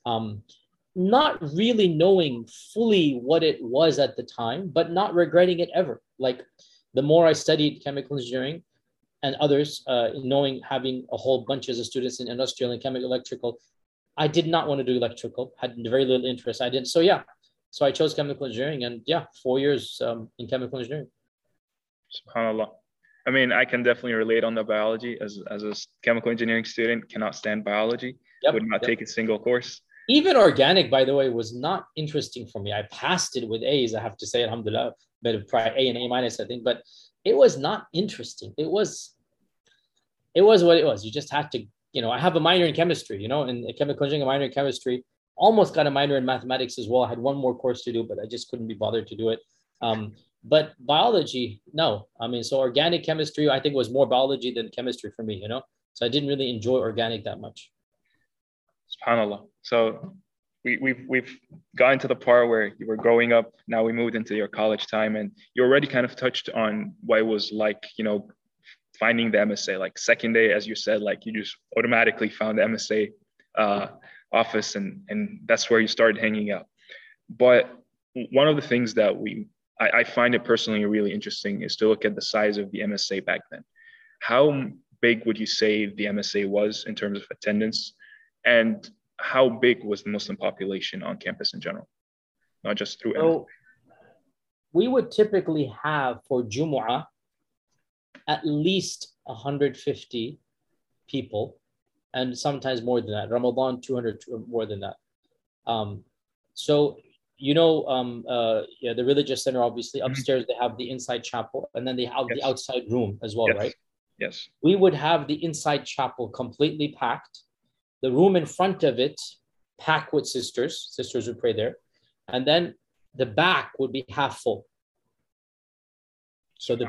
Not really knowing fully what it was at the time, but not regretting it ever. The more I studied chemical engineering and others, having a whole bunches of students in industrial and chemical electrical, I did not want to do electrical, had very little interest. I didn't. So yeah, so I chose chemical engineering, and 4 years in chemical engineering. SubhanAllah. I can definitely relate on the biology as a chemical engineering student, cannot stand biology, would not take a single course. Even organic, by the way, was not interesting for me. I passed it with A's, I have to say, alhamdulillah, bit of A and A minus, I think, but it was not interesting. It was what it was. You just had to, I have a minor in chemistry, in chemical engineering, a minor in chemistry, almost got a minor in mathematics as well. I had one more course to do, but I just couldn't be bothered to do it. But biology, no. So organic chemistry, I think, was more biology than chemistry for me, So I didn't really enjoy organic that much. SubhanAllah. So we've gotten to the part where you were growing up. Now we moved into your college time, and you already kind of touched on what it was like, finding the MSA. Second day, as you said, you just automatically found the MSA office, and that's where you started hanging out. But one of the things that I find it personally really interesting is to look at the size of the MSA back then. How big would you say the MSA was in terms of attendance? And how big was the Muslim population on campus in general? Not just through MSA. We would typically have for Jumu'ah at least 150 people, and sometimes more than that. Ramadan, 200 more than that. The religious center, obviously, upstairs they have the inside chapel, and then they have the outside room as well, right? Yes. We would have the inside chapel completely packed, the room in front of it packed with sisters would pray there, and then the back would be half full. So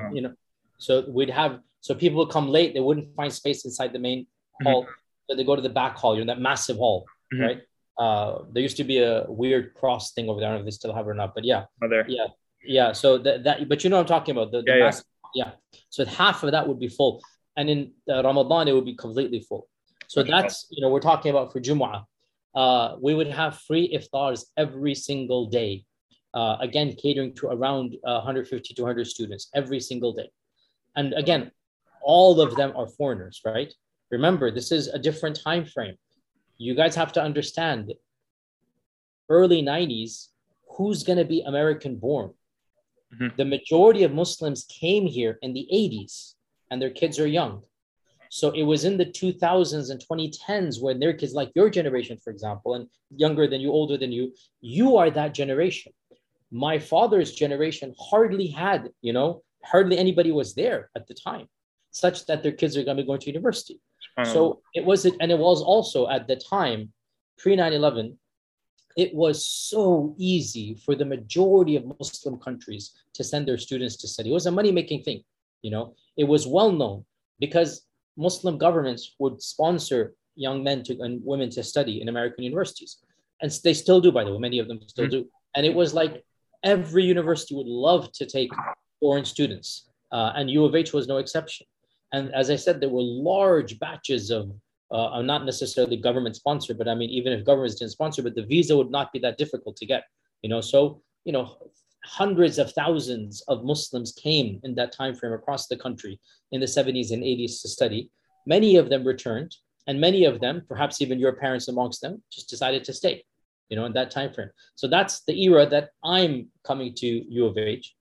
so people would come late, they wouldn't find space inside the main hall, so they go to the back hall, that massive hall, right? There used to be a weird cross thing over there. I don't know if they still have it or not, but yeah. Oh, there. Yeah. So that, but what I'm talking about, the massive, So half of that would be full. and in Ramadan, it would be completely full. So that's, we're talking about for Jumu'ah. We would have free iftars every single day. Again, catering to around 150 to 200 students every single day. And again, all of them are foreigners, right? Remember, this is a different time frame. You guys have to understand, early 90s, who's going to be American born? Mm-hmm. The majority of Muslims came here in the 80s, and their kids are young. So it was in the 2000s and 2010s when their kids, like your generation, for example, and younger than you, older than you are that generation. My father's generation hardly had, hardly anybody was there at the time, such that their kids are going to be going to university. So it was also at the time, pre 9/11, it was so easy for the majority of Muslim countries to send their students to study. It was a money-making thing, It was well known because Muslim governments would sponsor young men and women to study in American universities. And they still do, by the way, many of them still do. And it was like every university would love to take foreign students. And U of H was no exception. And as I said, there were large batches of, not necessarily government sponsored, but I mean, even if governments didn't sponsor, but the visa would not be that difficult to get, So, hundreds of thousands of Muslims came in that time frame across the country in the 70s and 80s to study. Many of them returned, and many of them, perhaps even your parents amongst them, just decided to stay, in that time frame. So that's the era that I'm coming to U of H.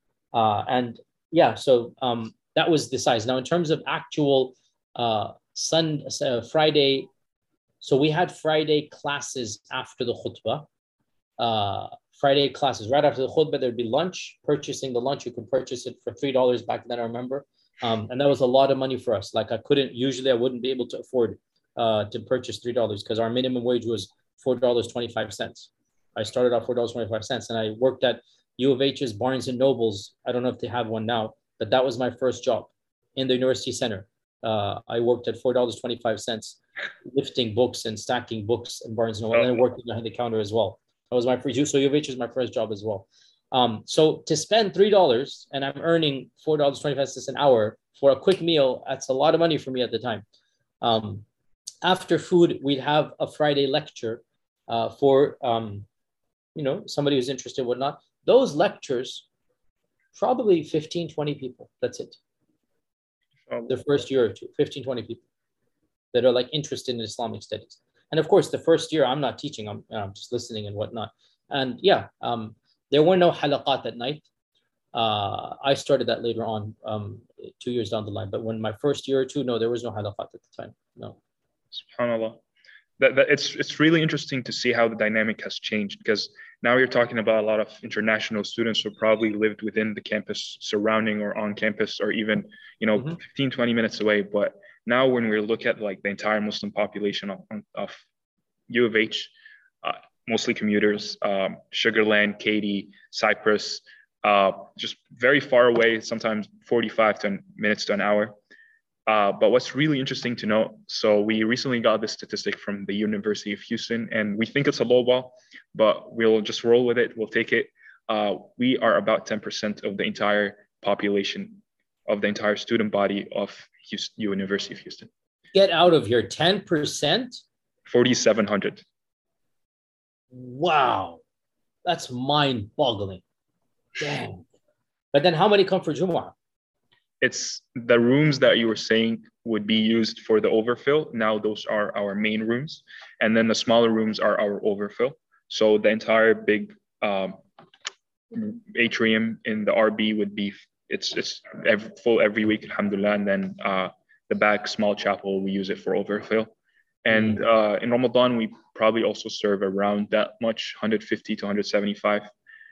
That was the size. Now, in terms of actual Friday, so we had Friday classes after the khutbah. Friday classes right after the khutbah, there'd be lunch. Purchasing the lunch, you could purchase it for $3 back then, I remember. And that was a lot of money for us. Like I wouldn't be able to afford to purchase $3 because our minimum wage was $4.25. I started off $4.25, and I worked at U of H's Barnes and Nobles. I don't know if they have one now, but that was my first job in the university center. I worked at $4.25, lifting books and stacking books in Barnes and Noble, and then working behind the counter as well. That was my first. So U of H is my first job as well. So to spend $3 and I'm earning $4.25 an hour for a quick meal, that's a lot of money for me at the time. After food, we'd have a Friday lecture for somebody who's interested, whatnot. Those lectures, probably 15, 20 people. That's it. The first year or two, 15, 20 people that are like interested in Islamic studies. And of course, the first year I'm not teaching, I'm just listening and whatnot. And there were no halaqat at night. I started that later on, 2 years down the line. But when my first year or two, no, there was no halaqat at the time. No. SubhanAllah. It's really interesting to see how the dynamic has changed, because now you're talking about a lot of international students who probably lived within the campus surrounding or on campus, or even 15, 20 minutes away. But now when we look at like the entire Muslim population of U of H, mostly commuters, Sugarland, Katy, Cyprus, just very far away, sometimes 45 minutes to an hour. But what's really interesting to note, so we recently got this statistic from the University of Houston, and we think it's a low ball, but we'll just roll with it. We'll take it. We are about 10% of the entire population, of the entire student body of University of Houston. Get out of here, 10%? 4,700. Wow, that's mind-boggling. Damn. But then how many come for Jumu'ah? It's the rooms that you were saying would be used for the overfill. Now those are our main rooms. And then the smaller rooms are our overfill. So the entire big atrium in the RB would be, it's full every week, alhamdulillah. And then the back small chapel, we use it for overfill. And in Ramadan, we probably also serve around that much, 150 to 175.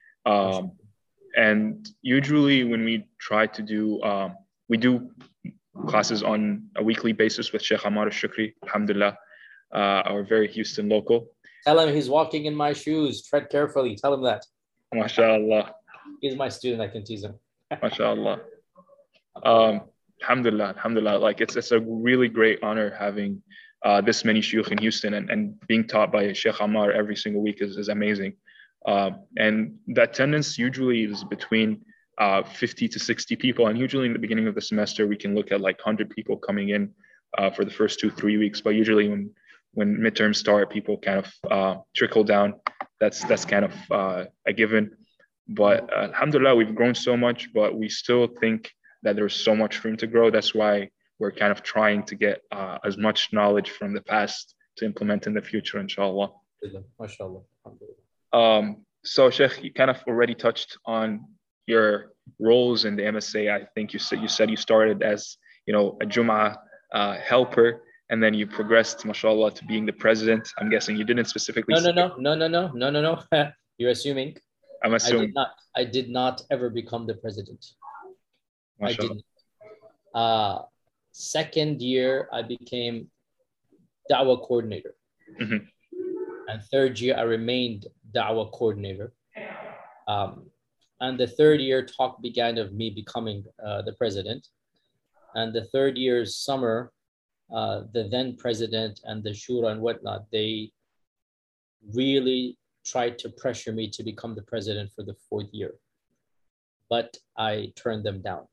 And usually when we try to do, we do classes on a weekly basis with Sheikh Ammar al-Shukri, alhamdulillah, our very Houston local. Tell him he's walking in my shoes. Tread carefully. Tell him that. MashaAllah. He's my student. I can tease him. MashaAllah. Alhamdulillah. Like it's a really great honor having this many shuyukh in Houston, and being taught by Sheikh Ammar every single week is amazing. And the attendance usually is between 50 to 60 people. And usually in the beginning of the semester, we can look at like 100 people coming in for the first 2-3 weeks. But usually when midterms start, people kind of trickle down. That's kind of a given. But alhamdulillah, we've grown so much, but we still think that there's so much room to grow. That's why we're kind of trying to get as much knowledge from the past to implement in the future, inshallah. MashaAllah. So Sheikh, you kind of already touched on your roles in the MSA. I think you said you started as, a Jum'ah helper, and then you progressed, mashallah, to being the president. I'm guessing you didn't specifically. No. You're assuming. I'm assuming. I did not ever become the president. Mashallah. I didn't. Second year, I became Da'wah coordinator. Mm-hmm. And third year, I remained Da'wah coordinator. And the third year, talk began of me becoming the president. And the third year's summer, the then president and the shura and whatnot, they really tried to pressure me to become the president for the fourth year. But I turned them down.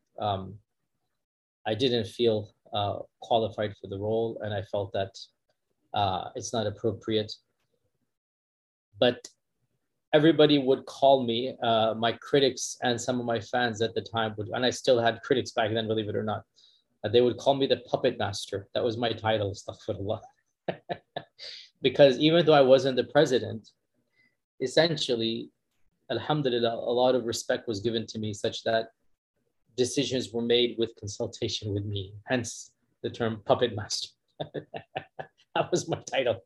I didn't feel qualified for the role, and I felt that it's not appropriate. But everybody would call me, my critics and some of my fans at the time would, and I still had critics back then, believe it or not. They would call me the puppet master. That was my title, astaghfirullah. Because even though I wasn't the president, essentially, alhamdulillah, a lot of respect was given to me such that decisions were made with consultation with me, hence the term puppet master. That was my title.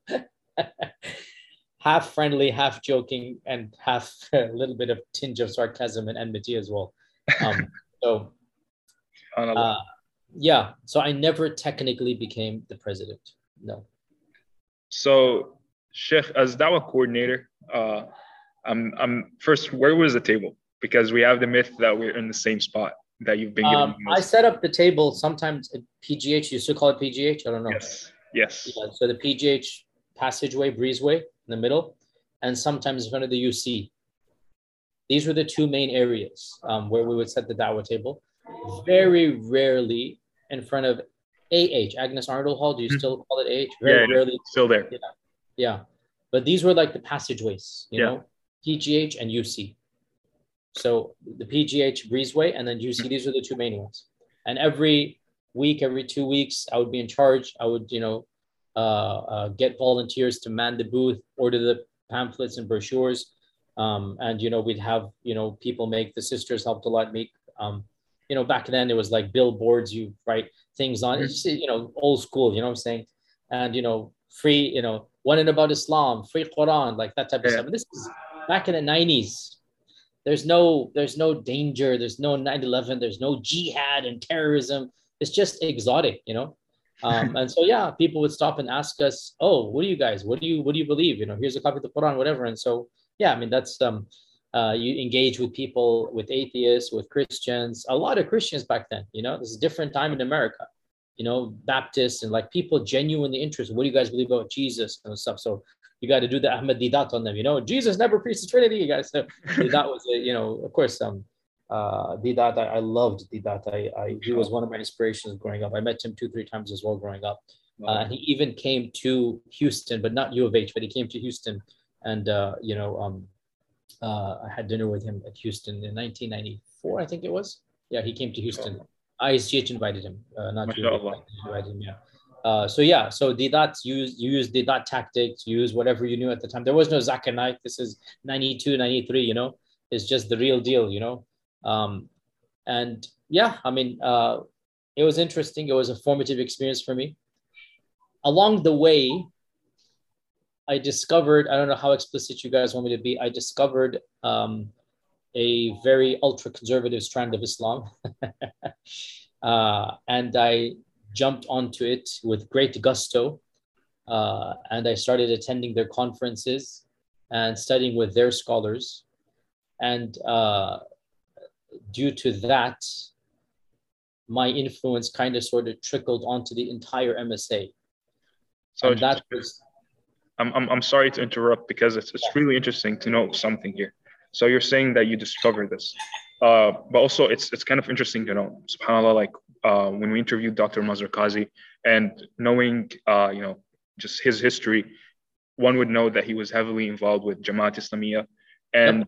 Half friendly, half joking, and half a little bit of tinge of sarcasm and enmity as well. So I never technically became the president. No. So, Sheikh, as Dawah coordinator, I'm first, where was the table? Because we have the myth that we're in the same spot that you've been given. I set up the table sometimes at PGH. You used to call it PGH? I don't know. Yes. Yeah, so the PGH passageway, breezeway in the middle, and sometimes in front of the UC. These were the two main areas where we would set the Dawah table. Very rarely in front of AH, Agnes Arnold Hall. Do you still call it AH? Very rarely. Still there. Yeah. But these were like the passageways, you know, PGH and UC. So the PGH breezeway and then UC, these are the two main ones. And every week, every 2 weeks, I would be in charge. I would, get volunteers to man the booth, order the pamphlets and brochures. And, we'd have, people make, the sisters helped a lot make, back then it was like billboards, you write things on, it's just, old school, you know what I'm saying? And, free, one in about Islam, free Quran, like that type of stuff. And this is back in the 90s. There's no danger. There's no 9/11. There's no jihad and terrorism. It's just exotic, And so, people would stop and ask us, "Oh, what do you guys? What do you believe? Here's a copy of the Quran, whatever." And so, that's you engage with people, with atheists, with Christians. A lot of Christians back then. This is a different time in America. Baptists and like people genuinely interested. What do you guys believe about Jesus and stuff? So you got to do the Ahmed Didat on them. Jesus never preached the Trinity, you guys. So that was, of course, Didat. I loved Didat. He was one of my inspirations growing up. I met him 2-3 times as well growing up. He even came to Houston, but not U of H, but he came to Houston, and I had dinner with him at Houston in 1994, I think it was. Yeah, he came to Houston. ISGH invited him, not U of H, invited him. So Didat, you use Didat tactics, use whatever you knew at the time. There was no Zakir Naik. This is 92, 93, it's just the real deal, it was interesting. It was a formative experience for me. Along the way, I discovered, I don't know how explicit you guys want me to be, I discovered a very ultra-conservative strand of Islam. And I jumped onto it with great gusto. And I started attending their conferences and studying with their scholars. And due to that, my influence kind of sort of trickled onto the entire MSA. So that was... I'm sorry to interrupt because it's really interesting to know something here. So you're saying that you discovered this, but also it's kind of interesting to know, subhanAllah, like when we interviewed Dr. Mazhar Qazi, and knowing just his history, one would know that he was heavily involved with Jamaat Islamiyah, and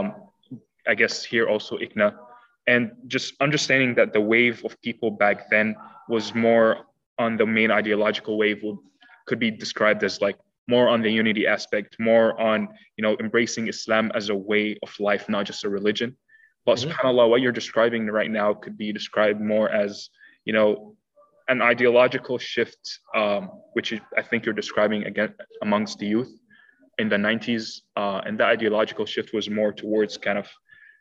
I guess here also ICNA, and just understanding that the wave of people back then was more on the main ideological wave could be described as like more on the unity aspect, more on, embracing Islam as a way of life, not just a religion. But subhanAllah, what you're describing right now could be described more as, an ideological shift, which I think you're describing again amongst the youth in the 90s. And that ideological shift was more towards kind of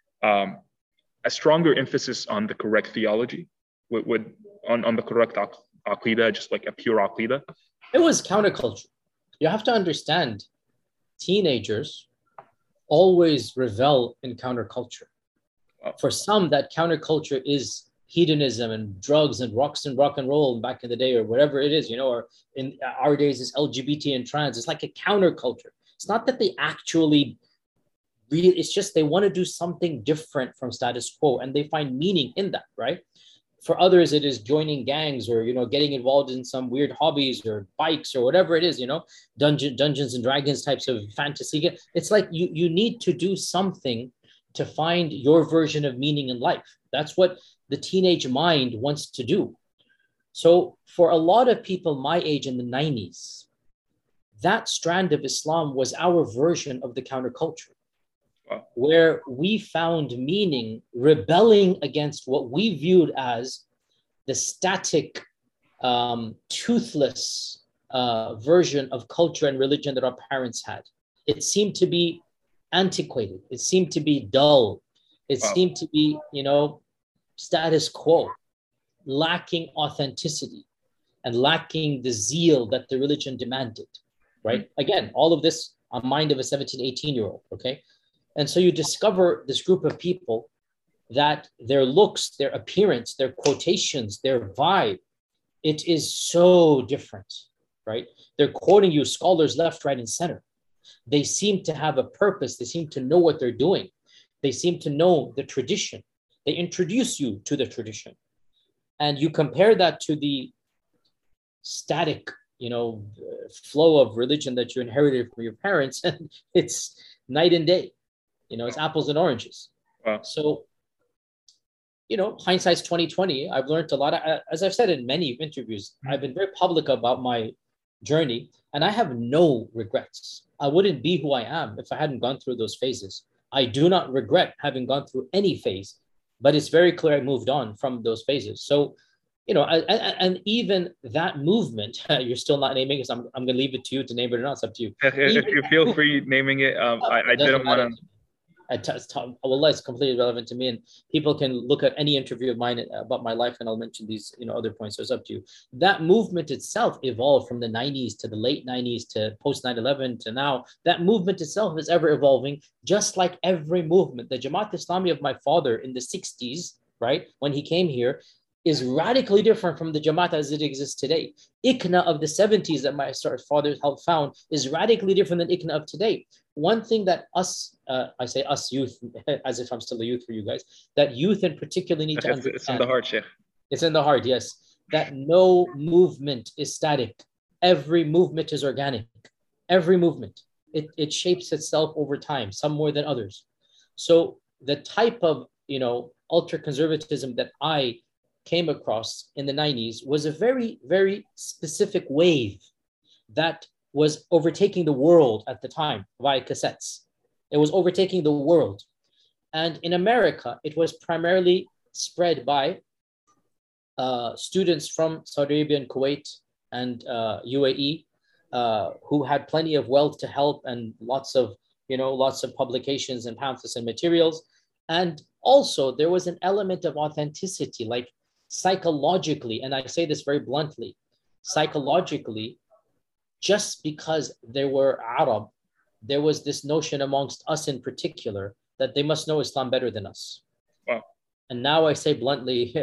a stronger emphasis on the correct theology, on the correct aqidah, just like a pure aqidah. It was counterculture. You have to understand, teenagers always revel in counterculture. For some, that counterculture is hedonism and drugs and rock and roll back in the day, or whatever it is, or in our days it's LGBT and trans. It's like a counterculture. It's not that they actually it's just they want to do something different from status quo, and they find meaning in that, right? For others, it is joining gangs or, getting involved in some weird hobbies or bikes or whatever it is, Dungeons and Dragons types of fantasy. It's like you need to do something to find your version of meaning in life. That's what the teenage mind wants to do. So for a lot of people my age in the 90s, that strand of Islam was our version of the counterculture, where we found meaning rebelling against what we viewed as the static, toothless version of culture and religion that our parents had. It seemed to be antiquated. It seemed to be dull. It seemed to be, status quo, lacking authenticity and lacking the zeal that the religion demanded, right? Again, all of this on mind of a 17, 18-year-old, okay? And so you discover this group of people that their looks, their appearance, their quotations, their vibe, it is so different, right? They're quoting you scholars left, right, and center. They seem to have a purpose. They seem to know what they're doing. They seem to know the tradition. They introduce you to the tradition. And you compare that to the static, flow of religion that you inherited from your parents, and it's night and day. It's apples and oranges. So, hindsight's 2020. I've learned a lot. As I've said in many interviews, I've been very public about my journey, and I have no regrets. I wouldn't be who I am if I hadn't gone through those phases. I do not regret having gone through any phase, but it's very clear I moved on from those phases. So, and even that movement, you're still not naming it, so I'm going to leave it to you to name it or not. It's up to you. If you feel free naming it, I didn't want to. Wallah, it's completely relevant to me, and people can look at any interview of mine about my life, and I'll mention these, other points. So it's up to you. That movement itself evolved from the 90s to the late 90s to post 9/11 to now. That movement itself is ever evolving, just like every movement. The Jamaat Islami of my father in the 60s, right, when he came here, is radically different from the Jamaat as it exists today. ICNA of the 70s that my father helped found is radically different than ICNA of today. One thing that I say us youth, as if I'm still a youth for you guys, that youth in particular need to understand. It's in the heart, Sheikh. It's in the heart, yes. That no movement is static. Every movement is organic. Every movement. It shapes itself over time, some more than others. So the type of, ultra-conservatism that I came across in the 90s was a very, very specific wave that was overtaking the world at the time via cassettes. It was overtaking the world. And in America, it was primarily spread by students from Saudi Arabia and Kuwait and UAE who had plenty of wealth to help and lots of publications and pamphlets and materials. And also there was an element of authenticity, like psychologically, and I say this very bluntly, psychologically, just because they were Arab, there was this notion amongst us in particular that they must know Islam better than us. Wow. And now I say bluntly,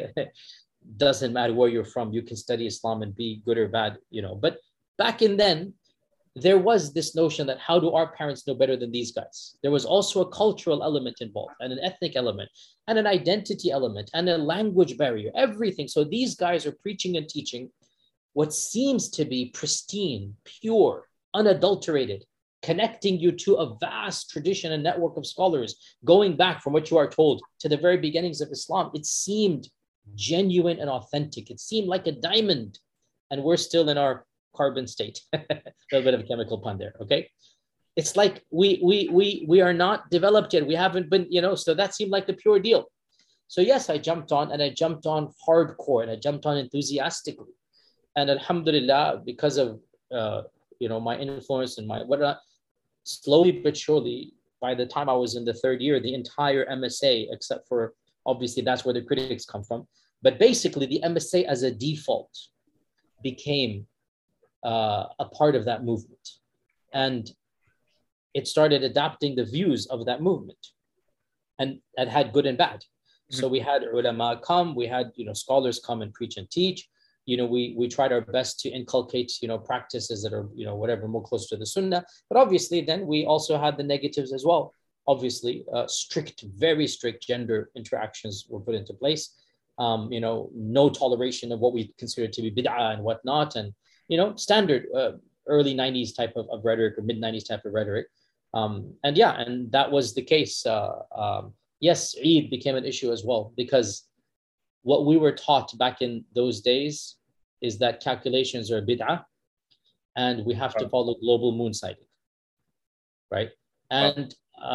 doesn't matter where you're from, you can study Islam and be good or bad, But back in then, there was this notion that how do our parents know better than these guys? There was also a cultural element involved and an ethnic element and an identity element and a language barrier, everything. So these guys are preaching and teaching what seems to be pristine, pure, unadulterated, connecting you to a vast tradition and network of scholars, going back from what you are told to the very beginnings of Islam. It seemed genuine and authentic. It seemed like a diamond, and we're still in our carbon state. A little bit of a chemical pun there, okay? It's like we are not developed yet. We haven't been, so that seemed like the pure deal. So yes, I jumped on, and I jumped on hardcore, and I jumped on enthusiastically. And alhamdulillah, because of my influence and my whatnot, slowly but surely, by the time I was in the third year, the entire MSA, except for obviously that's where the critics come from, but basically the MSA as a default became a part of that movement, and it started adapting the views of that movement, and that had good and bad. So we had ulama come, we had scholars come and preach and teach. We tried our best to inculcate practices that are whatever more close to the sunnah. But obviously then we also had the negatives as well. Obviously very strict gender interactions were put into place. No toleration of what we consider to be bid'ah and whatnot, and standard early 90s type of rhetoric or mid 90s type of rhetoric. And that was the case. Yes, Eid became an issue as well, because what we were taught back in those days is that calculations are bid'ah and we have to follow global moon sighting, right? And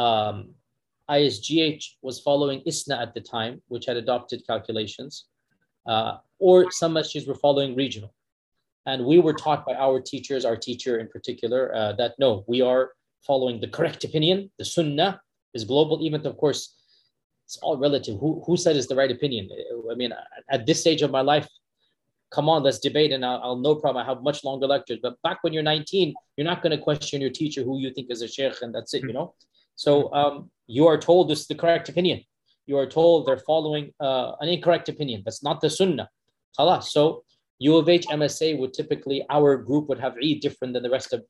ISGH was following ISNA at the time, which had adopted calculations, or some masjids were following regional. And we were taught by our teachers, our teacher in particular, that no, we are following the correct opinion. The sunnah is global, even though, of course, it's all relative. Who said is the right opinion? I mean, at this stage of my life, come on, let's debate, and I'll no problem. I have much longer lectures. But back when you're 19, you're not going to question your teacher who you think is a sheikh, and that's it, So you are told this is the correct opinion. You are told they're following an incorrect opinion. That's not the sunnah. Khalas. So U of H MSA would typically, our group would have Eid different than the rest of,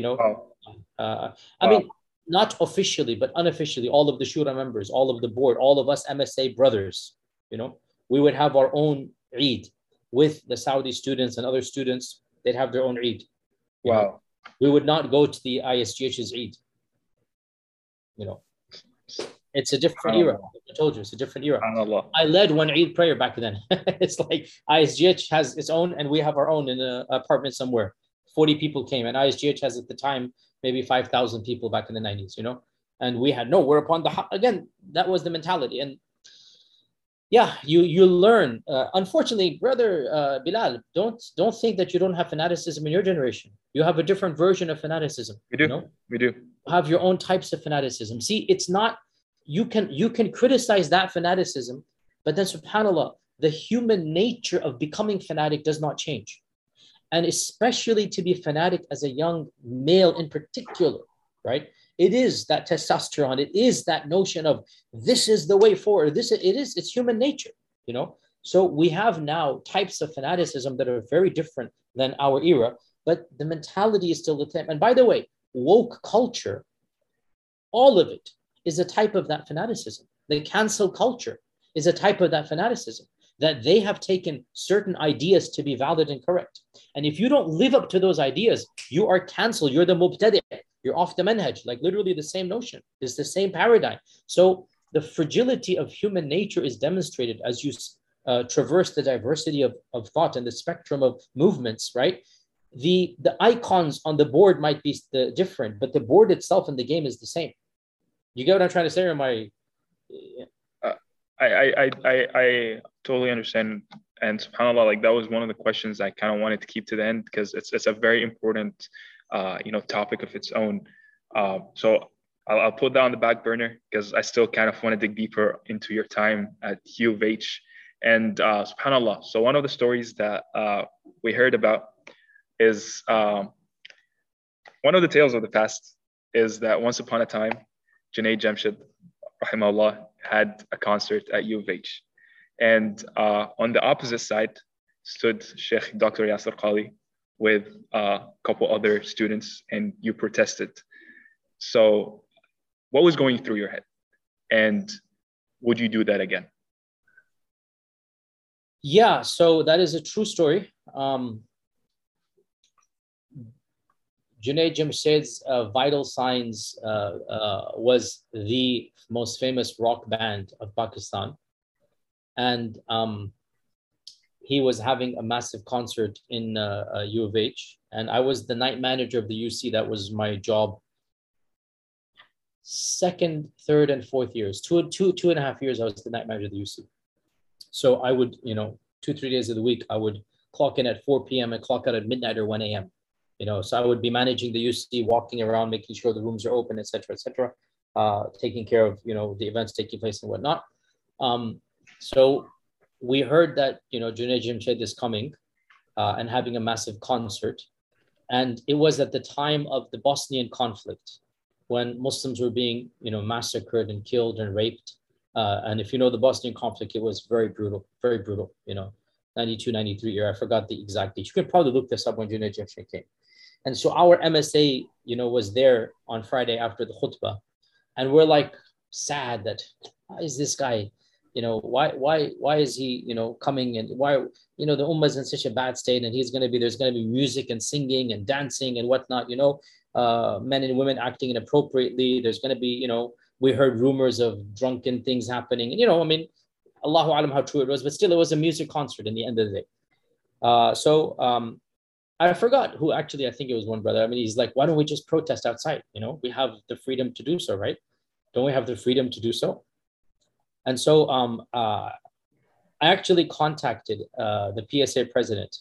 I mean, not officially, but unofficially, all of the Shura members, all of the board, all of us MSA brothers, we would have our own Eid with the Saudi students and other students. They'd have their own Eid. Wow. We would not go to the ISGH's Eid. It's a different era. I told you, it's a different era. I led one Eid prayer back then. It's like ISGH has its own, and we have our own in an apartment somewhere. 40 people came, and ISGH has at the time maybe 5,000 people back in the 90s, and we had we're upon the again. That was the mentality, and yeah, you learn. Unfortunately, brother Bilal, don't think that you don't have fanaticism in your generation. You have a different version of fanaticism. We do. We do. You have your own types of fanaticism. See, it's not. You can criticize that fanaticism, but then subhanAllah, the human nature of becoming fanatic does not change. And especially to be fanatic as a young male in particular, right? It is that testosterone. It is that notion of this is the way forward. It's human nature, So we have now types of fanaticism that are very different than our era, but the mentality is still the same. And by the way, woke culture, all of it is a type of that fanaticism. The cancel culture is a type of that fanaticism, that they have taken certain ideas to be valid and correct. And if you don't live up to those ideas, you are canceled. You're the mubtadi'. You're off the manhaj. Like literally the same notion. It's the same paradigm. So the fragility of human nature is demonstrated as you traverse the diversity of thought and the spectrum of movements, right? The icons on the board might be different, but the board itself in the game is the same. You get what I'm trying to say, or am I... I totally understand, and subhanAllah, like that was one of the questions I kind of wanted to keep to the end, because it's a very important topic of its own. So I'll put that on the back burner, because I still kind of want to dig deeper into your time at U of H. And subhanAllah, so one of the stories that we heard about is one of the tales of the past is that once upon a time, Junaid Jamshid rahimahullah had a concert at U of H, and on the opposite side stood Sheikh Dr. Yasir Qadhi, with a couple other students and you protested. So what was going through your head? And would you do that again? Yeah, so that is a true story. Junaid Jamshed's Vital Signs was the most famous rock band of Pakistan. And he was having a massive concert in U of H. And I was the night manager of the UC. That was my job. Second, third, and fourth years. Two and a half years, I was the night manager of the UC. So I would, 2-3 days of the week, I would clock in at 4 p.m. and clock out at midnight or 1 a.m. So I would be managing the UC, walking around, making sure the rooms are open, et cetera, taking care of, the events taking place and whatnot. So we heard that, Junaid Jamshed is coming and having a massive concert. And it was at the time of the Bosnian conflict when Muslims were being, massacred and killed and raped. And if you know the Bosnian conflict, it was very brutal, 92, 93 year. I forgot the exact date. You can probably look this up when Junaid Jamshed came. And so our MSA, was there on Friday after the khutbah. And we're like sad that, why is this guy, why is he, coming, and why, the ummah's in such a bad state, and there's going to be music and singing and dancing and whatnot, men and women acting inappropriately. There's going to be, we heard rumors of drunken things happening. And, Allahu alam how true it was, but still it was a music concert in the end of the day. I forgot who actually, I think it was one brother. I mean, he's like, why don't we just protest outside? We have the freedom to do so, right? Don't we have the freedom to do so? And so I actually contacted the PSA president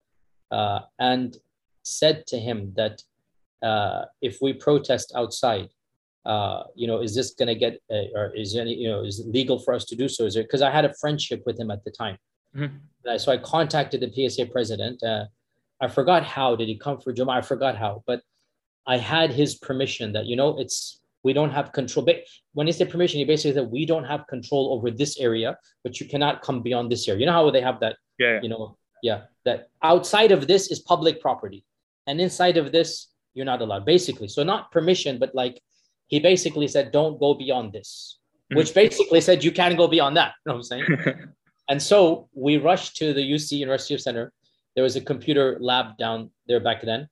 and said to him that if we protest outside, is this going to get, or is any, is it legal for us to do so? Is it, because I had a friendship with him at the time. Mm-hmm. So I contacted the PSA president. I forgot how. Did he come for Jummah? I forgot how, but I had his permission that, we don't have control. But when he said permission, he basically said, we don't have control over this area, but you cannot come beyond this area. You know how they have that, that outside of this is public property and inside of this, you're not allowed, basically. So not permission, but like, he basically said, don't go beyond this, which basically said you can't go beyond that. You know what I'm saying? And so we rushed to the UC, University of Center. There was a computer lab down there back then.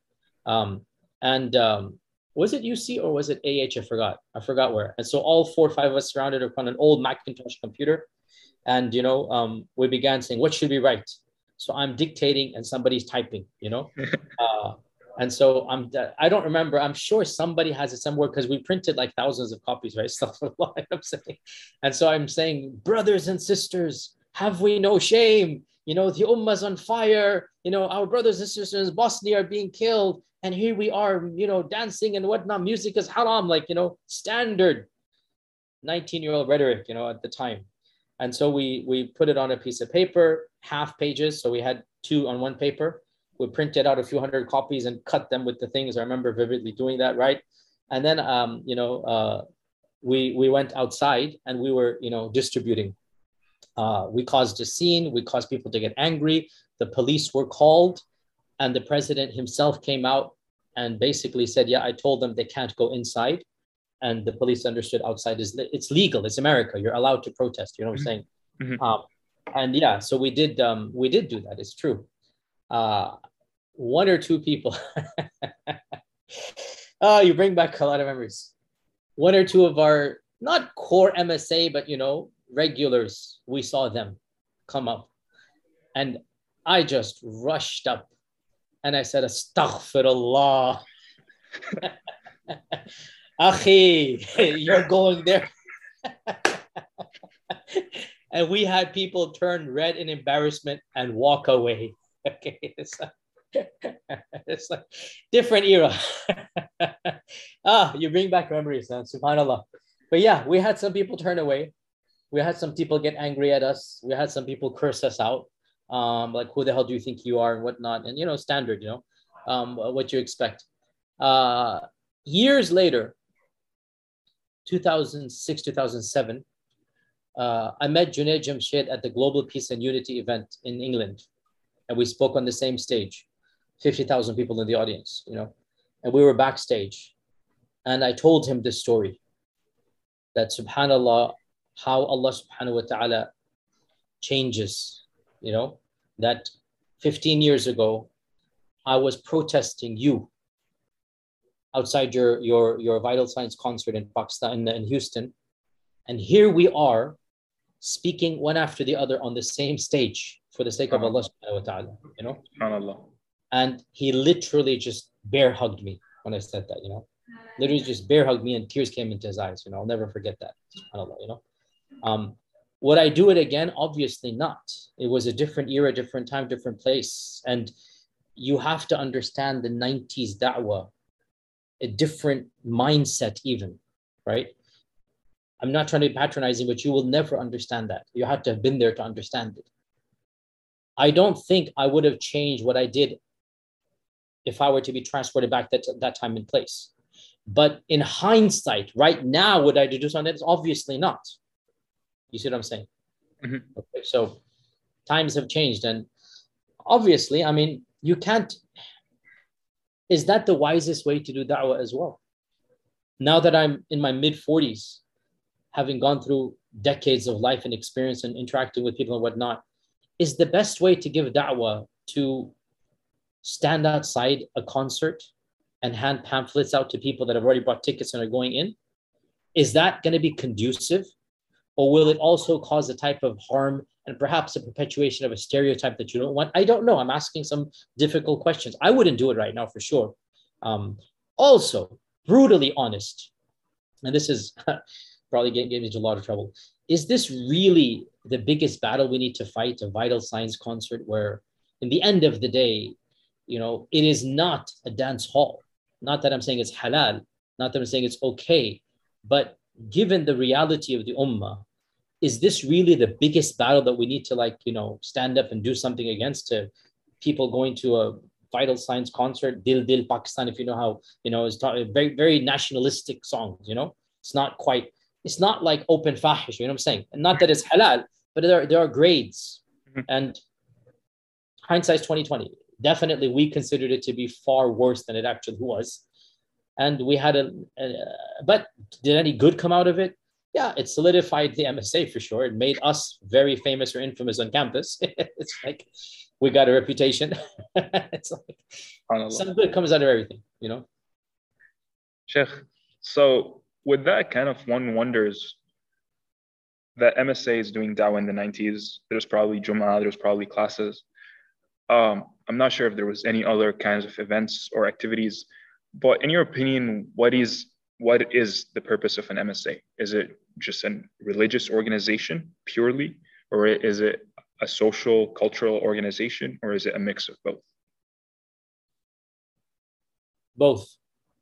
Was it UC or was it AH? I forgot where. And so all 4 or 5 of us surrounded upon an old Macintosh computer. And, we began saying, what should we write? So I'm dictating and somebody's typing, and so I don't remember. I'm sure somebody has it somewhere because we printed like thousands of copies, right? Stuff like I'm saying. And so I'm saying, brothers and sisters, have we no shame? The ummah's on fire. Our brothers and sisters in Bosnia are being killed. And here we are, dancing and whatnot. Music is haram, standard 19-year-old rhetoric, at the time. And so we put it on a piece of paper, half pages. So we had 2 on 1 paper. We printed out a few hundred copies and cut them with the things. I remember vividly doing that, right? And then, we went outside and we were, distributing. We caused a scene. We caused people to get angry. The police were called and the president himself came out and basically said, yeah, I told them they can't go inside. And the police understood outside it's legal. It's America. You're allowed to protest. You know what I'm saying? Mm-hmm. And yeah, so we did do that. It's true. 1 or 2 people. You bring back a lot of memories. 1 or 2 of our, not core MSA, but, regulars, we saw them come up. And I just rushed up and I said, Astaghfirullah. Akhi, you're going there. And we had people turn red in embarrassment and walk away. Okay, it's like different era. You bring back memories, man. Subhanallah. But yeah, we had some people turn away. We had some people get angry at us. We had some people curse us out. Like, who the hell do you think you are and whatnot? And, standard, what you expect. Years later, 2006, 2007, I met Junaid Jamshed at the Global Peace and Unity event in England. And we spoke on the same stage. 50,000 people in the audience, you know, and we were backstage. And I told him this story that subhanallah, how Allah subhanahu wa ta'ala changes, you know, that 15 years ago, I was protesting you outside your Vital Signs concert in Pakistan, in Houston. And here we are speaking one after the other on the same stage for the sake of Allah subhanahu wa ta'ala, you know? SubhanAllah. And he literally just bear hugged me when I said that, you know? Literally just bear hugged me and tears came into his eyes, you know? I'll never forget that, SubhanAllah, you know? Would I do it again? Obviously not. It was a different era, different time, different place. And you have to understand the 90s da'wah, a different mindset even, right? I'm not trying to be patronizing, but you will never understand that. You have to have been there to understand it. I don't think I would have changed what I did if I were to be transported back that time and place. But in hindsight, right now, would I do something? It's obviously not. You see what I'm saying? Mm-hmm. Okay, so times have changed. And obviously, I mean, you can't, is that the wisest way to do da'wah as well? Now that I'm in my mid-40s, having gone through decades of life and experience and interacting with people and whatnot, is the best way to give da'wah to stand outside a concert and hand pamphlets out to people that have already bought tickets and are going in? Is that going to be conducive? Or will it also cause a type of harm and perhaps a perpetuation of a stereotype that you don't want? I don't know. I'm asking some difficult questions. I wouldn't do it right now for sure. Also, brutally honest, and this is probably getting me into a lot of trouble. Is this really the biggest battle we need to fight, a Vital Signs concert where in the end of the day, you know, it is not a dance hall. Not that I'm saying it's halal, not that I'm saying it's okay, but given the reality of the ummah, is this really the biggest battle that we need to, like, you know, stand up and do something against, to people going to a Vital Signs concert, Dil Dil Pakistan, if you know how, you know, it's very, very nationalistic songs, you know, it's not quite, it's not like open fahish, you know what I'm saying? And not that it's halal, but there are grades. Mm-hmm. And hindsight's 2020. Definitely, we considered it to be far worse than it actually was. And we had but did any good come out of it? Yeah, it solidified the MSA for sure. It made us very famous or infamous on campus. It's like we got a reputation. It's like some good comes out of everything, you know? Sheikh, so with that, kind of one wonders that MSA is doing dawah in the 90s. There's probably Jum'ah, there's probably classes. I'm not sure if there was any other kinds of events or activities, but in your opinion, what is the purpose of an MSA? Is it just a religious organization purely, or is it a social, cultural organization, or is it a mix of both? Both.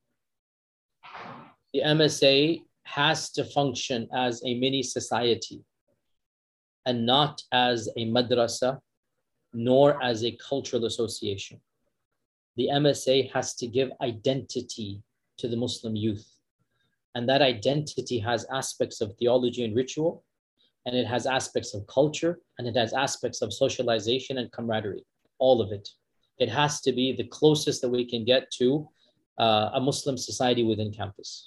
The MSA has to function as a mini society and not as a madrasa, nor as a cultural association. The MSA has to give identity to the Muslim youth. And that identity has aspects of theology and ritual, and it has aspects of culture, and it has aspects of socialization and camaraderie, all of it. It has to be the closest that we can get to a Muslim society within campus.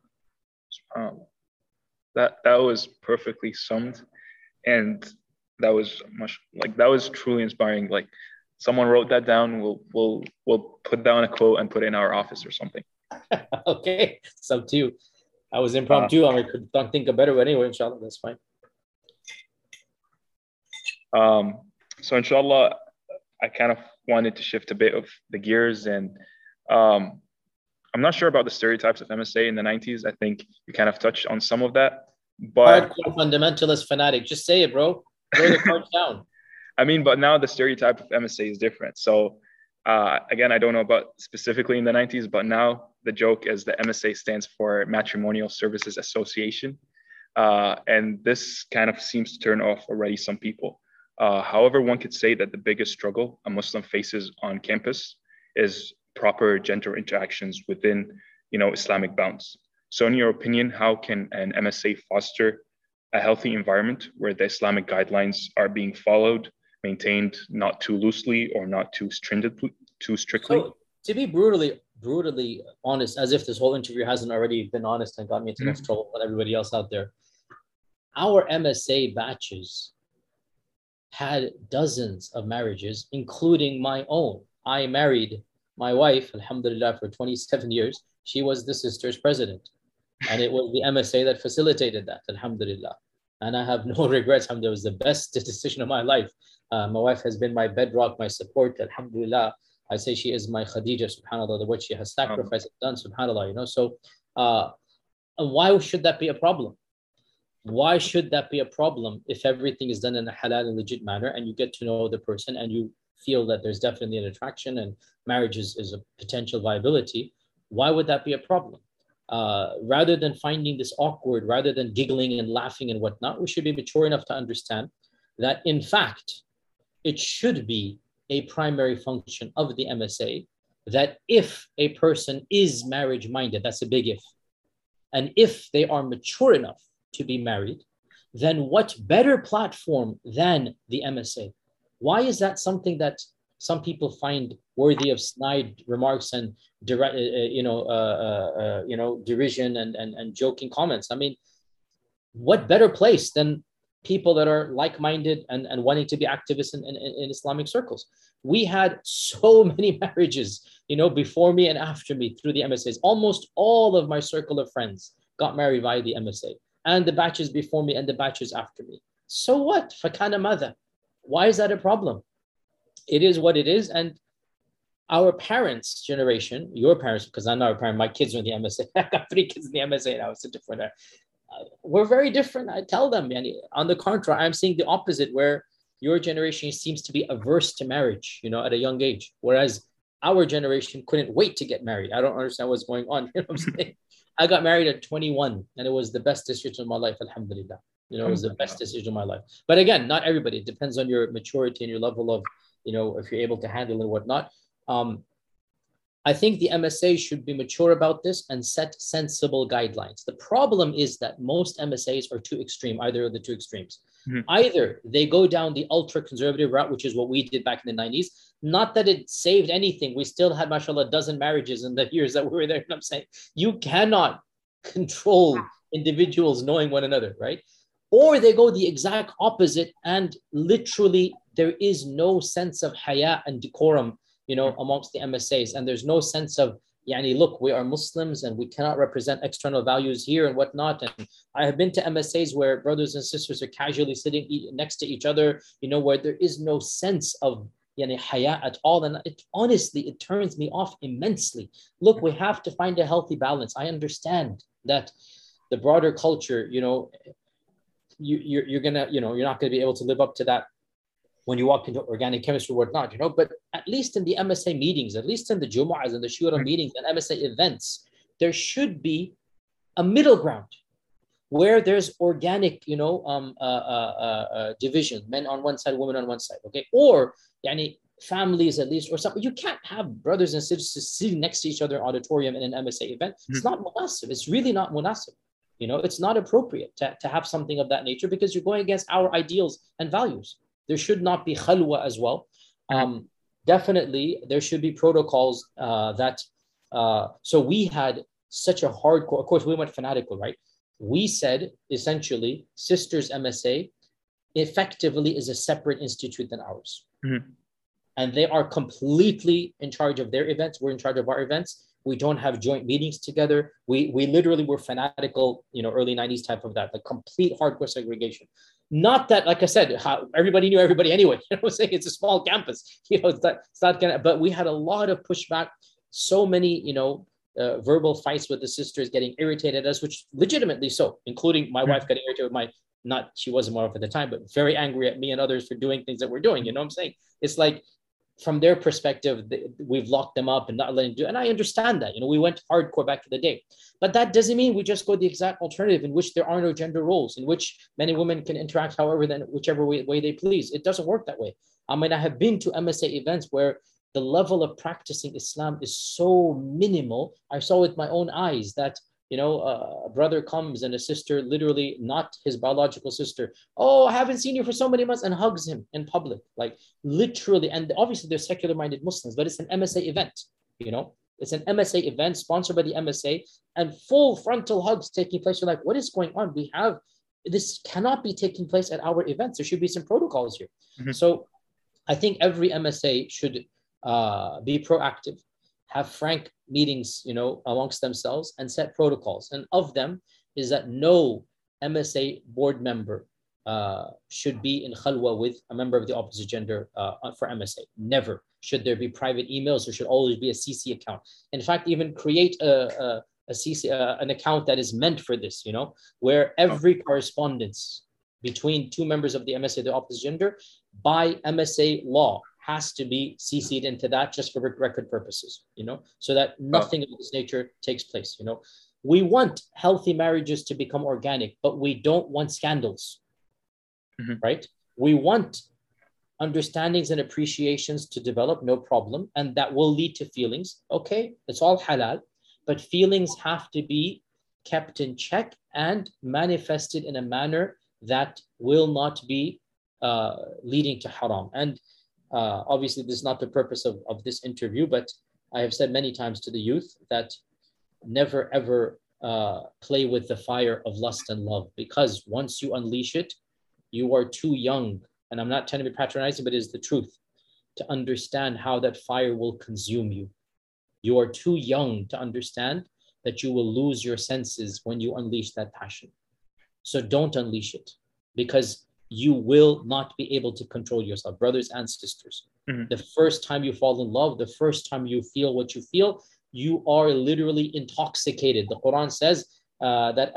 That was perfectly summed, and that was truly inspiring. Like, someone wrote that down. We'll put down a quote and put it in our office or something. Okay, it's up to you. I was impromptu. I could not think of better, but anyway, inshallah, that's fine. So inshallah, I kind of wanted to shift a bit of the gears, and I'm not sure about the stereotypes of MSA in the 90s. I think you kind of touched on some of that. But hardcore fundamentalist fanatic. Just say it, bro. Throw the cards down. I mean, but now the stereotype of MSA is different. So again, I don't know about specifically in the 90s, but now the joke is the MSA stands for Matrimonial Services Association. And this kind of seems to turn off already some people. However, one could say that the biggest struggle a Muslim faces on campus is proper gender interactions within, Islamic bounds. So in your opinion, how can an MSA foster a healthy environment where the Islamic guidelines are being followed, maintained not too loosely or not too too strictly? So to be brutally honest, as if this whole interview hasn't already been honest and got me into enough trouble with everybody else out there, our MSA batches had dozens of marriages, including my own. I married my wife, alhamdulillah, for 27 years. She was the sisters president. And it was the MSA that facilitated that, alhamdulillah. And I have no regrets. It was the best decision of my life. My wife has been my bedrock, my support, alhamdulillah. I say she is my Khadija, subhanAllah, what she has sacrificed and done, subhanAllah, So why should that be a problem? Why should that be a problem if everything is done in a halal and legit manner and you get to know the person and you feel that there's definitely an attraction and marriage is a potential viability? Why would that be a problem? Rather than finding this awkward, rather than giggling and laughing and whatnot, we should be mature enough to understand that in fact, it should be a primary function of the MSA that if a person is marriage minded, that's a big if, and if they are mature enough to be married, then what better platform than the MSA? Why is that something that some people find worthy of snide remarks and derision and joking comments? I mean, what better place than people that are like-minded and wanting to be activists in Islamic circles? We had so many marriages, before me and after me through the MSAs. Almost all of my circle of friends got married via the MSA, and the batches before me and the batches after me. So what? Fakana mother. Why is that a problem? It is what it is. And our parents' generation, your parents, because I'm not a parent, my kids are in the MSA. I got 3 kids in the MSA now. It's a different. We're very different. I tell them, on the contrary, I'm seeing the opposite, where your generation seems to be averse to marriage, at a young age, whereas our generation couldn't wait to get married. I don't understand what's going on. You know what I'm saying? I got married at 21, and it was the best decision of my life, alhamdulillah. It was the best decision of my life. But again, not everybody. It depends on your maturity and your level of, if you're able to handle and whatnot. I think the MSA should be mature about this and set sensible guidelines. The problem is that most MSAs are too extreme, either of the two extremes. Either they go down the ultra-conservative route, which is what we did back in the 90s. Not that it saved anything. We still had, mashallah, a dozen marriages in the years that we were there. And I'm saying, you cannot control individuals knowing one another, right? Or they go the exact opposite, and literally there is no sense of haya and decorum, amongst the MSAs. And there's no sense of, look, we are Muslims and we cannot represent external values here and whatnot. And I have been to MSAs where brothers and sisters are casually sitting next to each other, where there is no sense of haya at all. And honestly, it turns me off immensely. Look, we have to find a healthy balance. I understand that the broader culture, you're not gonna be able to live up to that when you walk into organic chemistry or whatnot, but at least in the MSA meetings, at least in the Jumu'ahs and the Shura meetings and MSA events, there should be a middle ground where there's organic, division, men on one side, women on one side, okay? Or, families at least, or something. You can't have brothers and sisters sitting next to each other in an auditorium in an MSA event. It's not munasib. It's really not munasib. It's not appropriate to have something of that nature because you're going against our ideals and values. There should not be khalwa as well. Definitely, there should be protocols so we had such a hardcore, of course, we went fanatical, right? We said, essentially, Sisters MSA effectively is a separate institute than ours. And they are completely in charge of their events. We're in charge of our events. We don't have joint meetings together. We literally were fanatical, early 90s type of that, like complete hardcore segregation. Not that, like I said, everybody knew everybody anyway. I'm saying? It's a small campus. It's not gonna. But we had a lot of pushback. So many, verbal fights with the sisters, getting irritated at us, which legitimately so, including my wife getting irritated with she wasn't my wife at the time, but very angry at me and others for doing things that we're doing. You know what I'm saying? It's like, from their perspective, we've locked them up and not letting them do it. And I understand that. We went hardcore back to the day. But that doesn't mean we just go the exact alternative in which there are no gender roles, in which men and women can interact whichever way they please. It doesn't work that way. I have been to MSA events where the level of practicing Islam is so minimal. I saw with my own eyes that a brother comes and a sister, literally not his biological sister, oh, I haven't seen you for so many months, and hugs him in public, like literally. And obviously they're secular-minded Muslims, but it's an MSA event, it's an MSA event sponsored by the MSA, and full frontal hugs taking place. You're like, what is going on? This cannot be taking place at our events. There should be some protocols here. Mm-hmm. So I think every MSA should be proactive, have frank meetings, amongst themselves, and set protocols. And of them is that no MSA board member should be in khalwa with a member of the opposite gender for MSA. Never. Should there be private emails, there should always be a CC account. In fact, even create a CC, an account that is meant for this, where every correspondence between two members of the MSA, the opposite gender, by MSA law has to be CC'd into that, just for record purposes, so that nothing of this nature takes place. We want healthy marriages to become organic, but we don't want scandals, right? We want understandings and appreciations to develop, no problem, and that will lead to feelings. Okay, it's all halal, but feelings have to be kept in check and manifested in a manner that will not be leading to haram. And obviously, this is not the purpose of this interview, but I have said many times to the youth that never ever play with the fire of lust and love, because once you unleash it, you are too young, and I'm not trying to be patronizing, but it is the truth, to understand how that fire will consume you. You are too young to understand that you will lose your senses when you unleash that passion. So don't unleash it, because you will not be able to control yourself, brothers and sisters. Mm-hmm. The first time you fall in love, the first time you feel what you feel, you are literally intoxicated. The Quran says that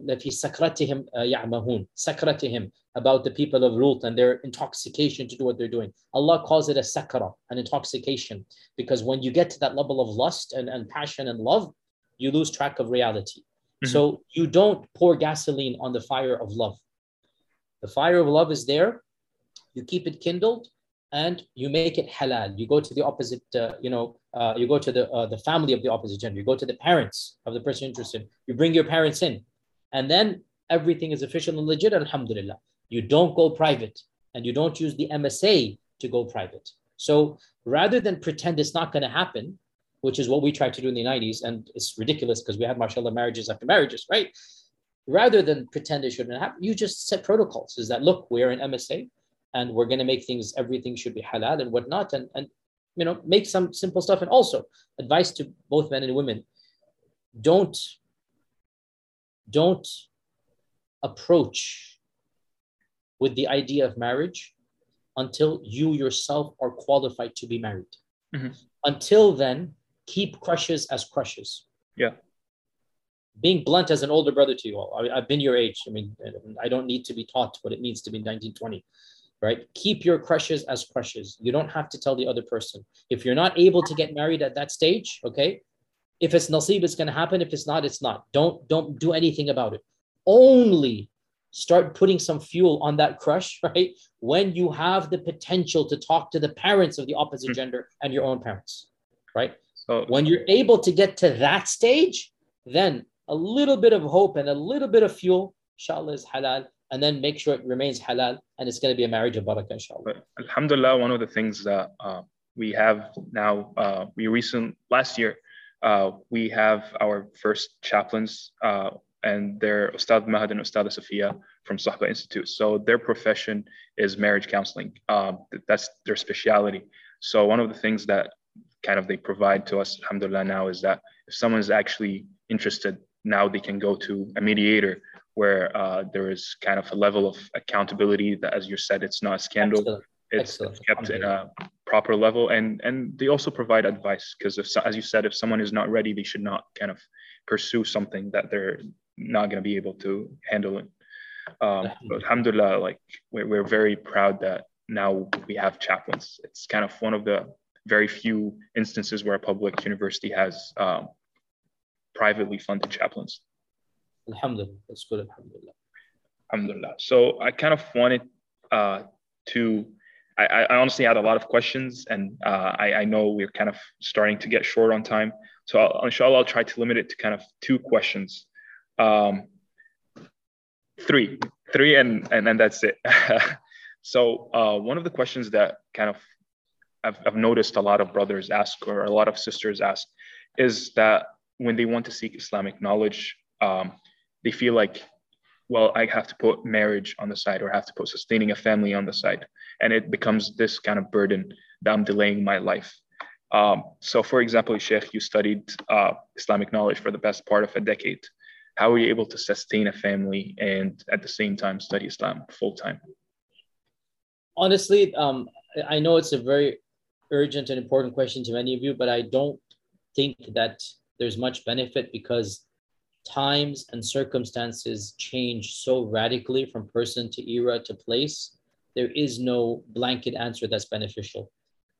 sakratihim, about the people of Lut and their intoxication to do what they're doing. Allah calls it a sakra, an intoxication, because when you get to that level of lust and passion and love, you lose track of reality. Mm-hmm. So you don't pour gasoline on the fire of love. The fire of love is there. You keep it kindled, and you make it halal. You go to the opposite, you go to the family of the opposite gender. You go to the parents of the person interested. You bring your parents in, and then everything is official and legit. Alhamdulillah. You don't go private, and you don't use the MSA to go private. So rather than pretend it's not going to happen, which is what we tried to do in the 90s, and it's ridiculous because we had, mashallah, marriages after marriages, right? Rather than pretend it shouldn't happen, you just set protocols. Is that, look, we're an MSA, and we're going to make everything should be halal and whatnot, and make some simple stuff. And also, advice to both men and women: don't approach with the idea of marriage until you yourself are qualified to be married. Mm-hmm. Until then, keep crushes as crushes. Yeah. Being blunt as an older brother to you all, I've been your age. I mean, I don't need to be taught what it means to be 1920, right? Keep your crushes as crushes. You don't have to tell the other person. If you're not able to get married at that stage, okay, if it's nasib, it's going to happen. If it's not, it's not. Don't do anything about it. Only start putting some fuel on that crush, right, when you have the potential to talk to the parents of the opposite gender and your own parents, right? So when you're able to get to that stage, then a little bit of hope and a little bit of fuel, inshallah, is halal, and then make sure it remains halal, and it's going to be a marriage of barakah, inshallah. Alhamdulillah, one of the things that we have now, last year, we have our first chaplains, and they're Ustad Mahad and Ustada Safiya from Sahba Institute. So their profession is marriage counseling. That's their specialty. So one of the things that kind of they provide to us, alhamdulillah, now is that if someone is actually interested, now they can go to a mediator where there is kind of a level of accountability that, as you said, it's not a scandal. Excellent. It's kept in a proper level. And they also provide advice, because as you said, if someone is not ready, they should not kind of pursue something that they're not going to be able to handle it. But alhamdulillah, like we're very proud that now we have chaplains. It's kind of one of the very few instances where a public university has privately funded chaplains. Alhamdulillah, that's good. Alhamdulillah. Alhamdulillah. So I kind of wanted to I honestly had a lot of questions, and I know we're kind of starting to get short on time. So inshallah, I'll try to limit it to kind of 2 questions. Three, and that's it. So one of the questions that kind of I've noticed a lot of brothers ask, or a lot of sisters ask, is that when they want to seek Islamic knowledge, they feel like, well, I have to put marriage on the side, or I have to put sustaining a family on the side. And it becomes this kind of burden that I'm delaying my life. So for example, Sheikh, you studied Islamic knowledge for the best part of a decade. How are you able to sustain a family and at the same time study Islam full time? Honestly, I know it's a very urgent and important question to many of you, but I don't think that there's much benefit, because times and circumstances change so radically from person to era to place. There is no blanket answer that's beneficial.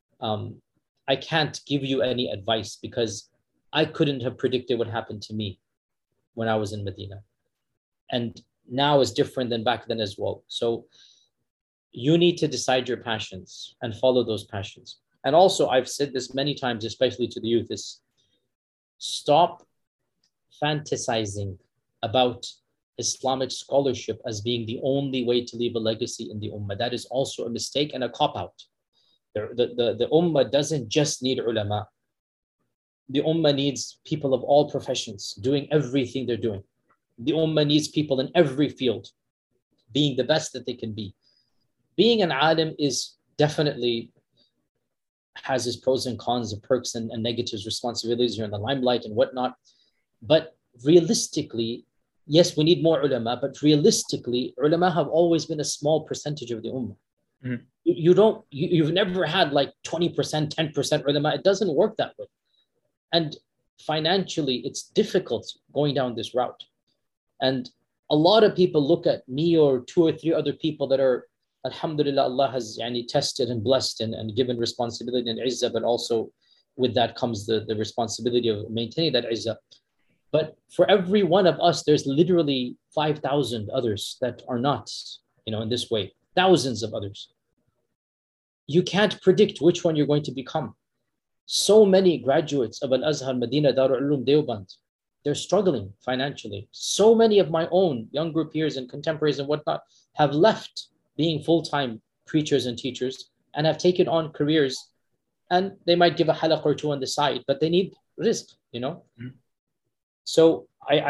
I can't give you any advice, because I couldn't have predicted what happened to me when I was in Medina. And now is different than back then as well. So you need to decide your passions and follow those passions. And also, I've said this many times, especially to the youth, is stop fantasizing about Islamic scholarship as being the only way to leave a legacy in the ummah. That is also a mistake and a cop-out. The ummah doesn't just need ulama. The ummah needs people of all professions doing everything they're doing. The ummah needs people in every field being the best that they can be. Being an alim is definitely has its pros and cons, the perks and negatives, responsibilities. You're in the limelight and whatnot. But realistically, yes, we need more ulama, but realistically, ulama have always been a small percentage of the ummah. Mm-hmm. You've never had like 20%, 10% ulama. It doesn't work that way. And financially, it's difficult going down this route. And a lot of people look at me or 2 or 3 other people that are, alhamdulillah, Allah has tested and blessed and given responsibility and izzah, but also with that comes the responsibility of maintaining that izzah. But for every one of us, there's literally 5,000 others that are not, in this way, thousands of others. You can't predict which one you're going to become. So many graduates of Al-Azhar, Medina, Darul Uloom, Deoband, they're struggling financially. So many of my own younger peers and contemporaries and whatnot have left being full-time preachers and teachers and have taken on careers, and they might give a halaq or 2 on the side, but they need rizq, Mm-hmm. So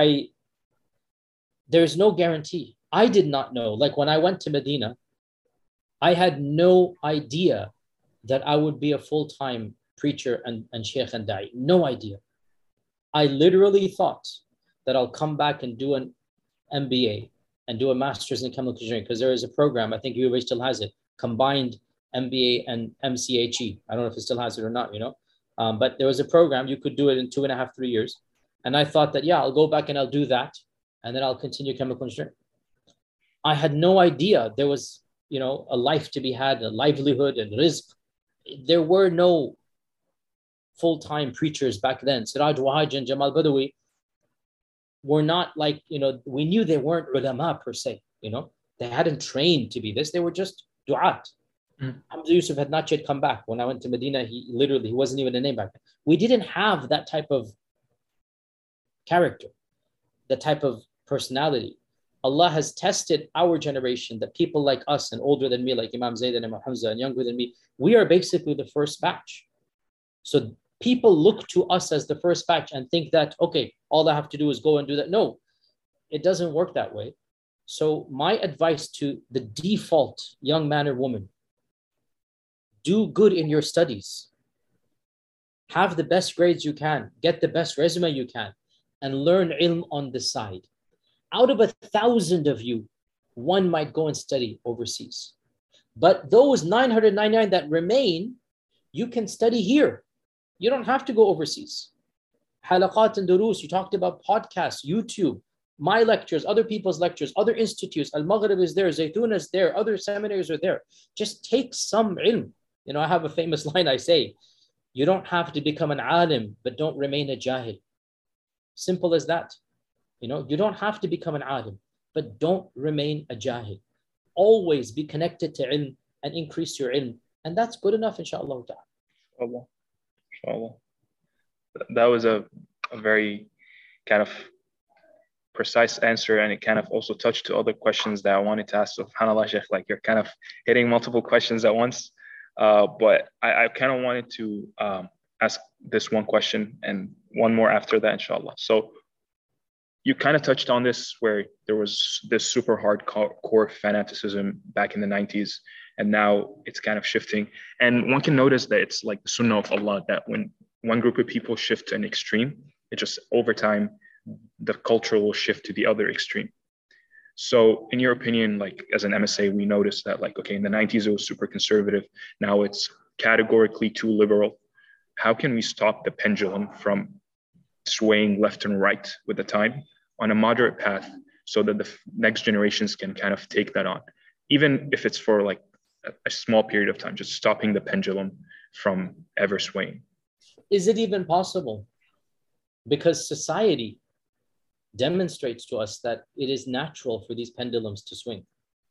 there's no guarantee. I did not know, like when I went to Medina, I had no idea that I would be a full-time preacher and sheikh and da'i. No idea. I literally thought that I'll come back and do an MBA and do a master's in chemical engineering, because there is a program, I think UH still has it, combined MBA and MCHE. I don't know if it still has it or not, but there was a program, you could do it in 2.5, 3 years. And I thought that, I'll go back and I'll do that, and then I'll continue chemical engineering. I had no idea there was, a life to be had, a livelihood and rizq. There were no full-time preachers back then. Siraj Wahaj and Jamal Badawi were not like, we knew they weren't ulama per se, they hadn't trained to be this. They were just du'at. Hamza Yusuf had not yet come back. When I went to Medina, he wasn't even a name back then. We didn't have that type of character, the type of personality. Allah has tested our generation, that people like us and older than me, like Imam Zayd and Imam Hamza, and younger than me, we are basically the first batch. So people look to us as the first batch and think that, okay, all I have to do is go and do that. No, it doesn't work that way. So my advice to the default young man or woman, do good in your studies. Have the best grades you can, get the best resume you can, and learn ilm on the side. Out of 1,000 of you, 1 might go and study overseas. But those 999 that remain, you can study here. You don't have to go overseas. Halaqat and durus, you talked about podcasts, YouTube, my lectures, other people's lectures, other institutes. Al-Maghrib is there, Zaytun is there, other seminaries are there. Just take some ilm. I have a famous line I say, you don't have to become an alim, but don't remain a jahil. Simple as that. You don't have to become an alim, but don't remain a jahil. Always be connected to ilm, and increase your ilm. And that's good enough, inshallah ta'ala. Inshallah. Inshallah. That was a very kind of precise answer, and it kind of also touched to other questions that I wanted to ask. So, subhanAllah, Sheikh, like you're kind of hitting multiple questions at once. But I kind of wanted to ask this one question and one more after that, inshallah. So you kind of touched on this, where there was this super hardcore fanaticism back in the 90s, and now it's kind of shifting. And one can notice that it's like the sunnah of Allah, that when one group of people shift to an extreme, it just over time, the culture will shift to the other extreme. So in your opinion, like as an MSA, we noticed that like, okay, in the 90s, it was super conservative. Now it's categorically too liberal. How can we stop the pendulum from swaying left and right with the time on a moderate path, so that the next generations can kind of take that on, even if it's for like a small period of time, just stopping the pendulum from ever swaying? Is it even possible? Because society demonstrates to us that it is natural for these pendulums to swing.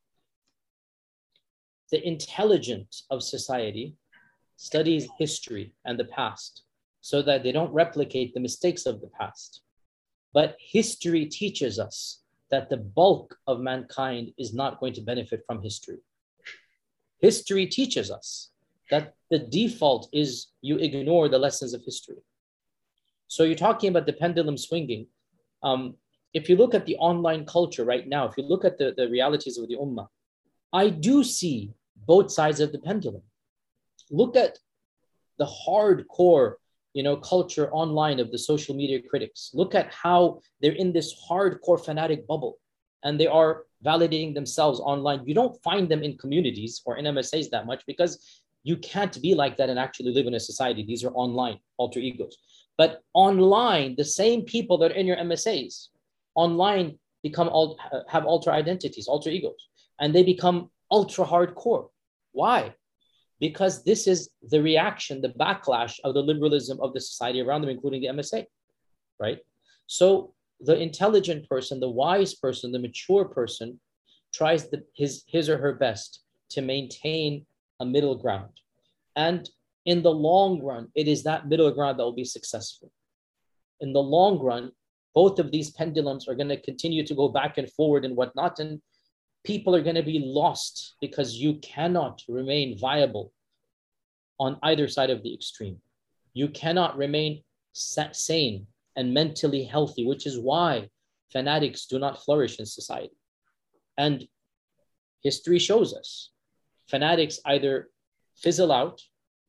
The intelligence of society studies history and the past so that they don't replicate the mistakes of the past. But history teaches us that the bulk of mankind is not going to benefit from history. History teaches us that the default is you ignore the lessons of history. So you're talking about the pendulum swinging. If you look at the online culture right now, if you look at the realities of the ummah, I do see both sides of the pendulum. Look at the hardcore, culture online of the social media critics. Look at how they're in this hardcore fanatic bubble, and they are validating themselves online. You don't find them in communities or in MSAs that much, because you can't be like that and actually live in a society. These are online alter egos. But online, the same people that are in your MSAs, online have alter identities, alter egos, and they become ultra hardcore. Why? Because this is the reaction, the backlash of the liberalism of the society around them, including the MSA, right? So the intelligent person, the wise person, the mature person tries his or her best to maintain a middle ground. And in the long run, it is that middle ground that will be successful. In the long run, both of these pendulums are going to continue to go back and forward and whatnot, and people are going to be lost, because you cannot remain viable on either side of the extreme. You cannot remain sane and mentally healthy, which is why fanatics do not flourish in society. And history shows us fanatics either fizzle out,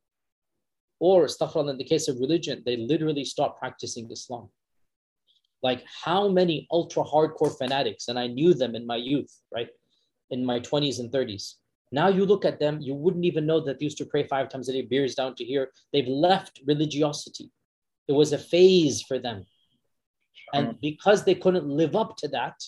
or, astaghfirullah, in the case of religion, they literally stop practicing Islam. Like how many ultra hardcore fanatics, and I knew them in my youth, right? In my 20s and 30s. Now you look at them, you wouldn't even know that they used to pray 5 times a day, beers down to here. They've left religiosity. It was a phase for them. And because they couldn't live up to that,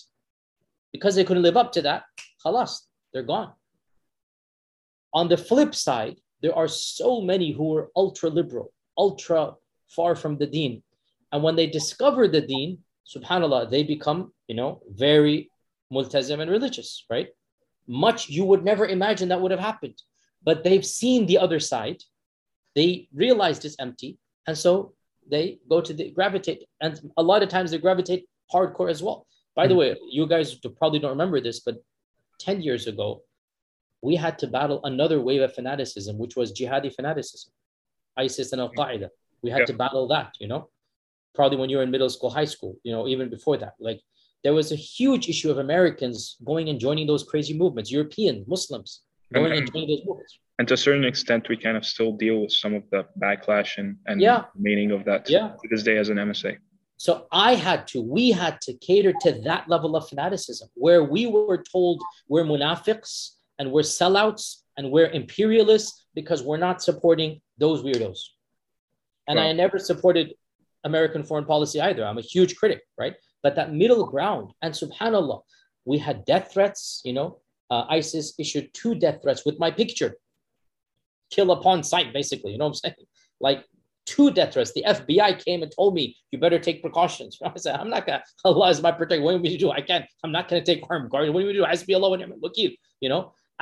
khalas, they're gone. On the flip side, there are so many who are ultra liberal, ultra far from the deen. And when they discover the deen, subhanAllah, they become, very multazim and religious, right? Much you would never imagine that would have happened. But they've seen the other side. They realized it's empty. And so they go to gravitate. And a lot of times they gravitate hardcore as well. By the way, you guys probably don't remember this, but 10 years ago, we had to battle another wave of fanaticism, which was jihadi fanaticism, ISIS and Al-Qaeda. We had to battle that, probably when you were in middle school, high school, even before that. Like there was a huge issue of Americans going and joining those crazy movements, European Muslims going and joining those movements. And to a certain extent, we kind of still deal with some of the backlash and meaning of that to this day as an MSA. So we had to cater to that level of fanaticism, where we were told we're munafiqs and we're sellouts and we're imperialists because we're not supporting those weirdos. And I never supported American foreign policy either. I'm a huge critic, right? But that middle ground, and subhanAllah, we had death threats, ISIS issued 2 death threats with my picture. Kill upon sight, basically, you know what I'm saying? Like 2 death threats. The FBI came and told me, you better take precautions. I said, I'm not going to, Allah is my protector. What do you want me to do? I'm not going to take harm. What do you want me to do? Hasbi Allah wa ni'mal wakeel,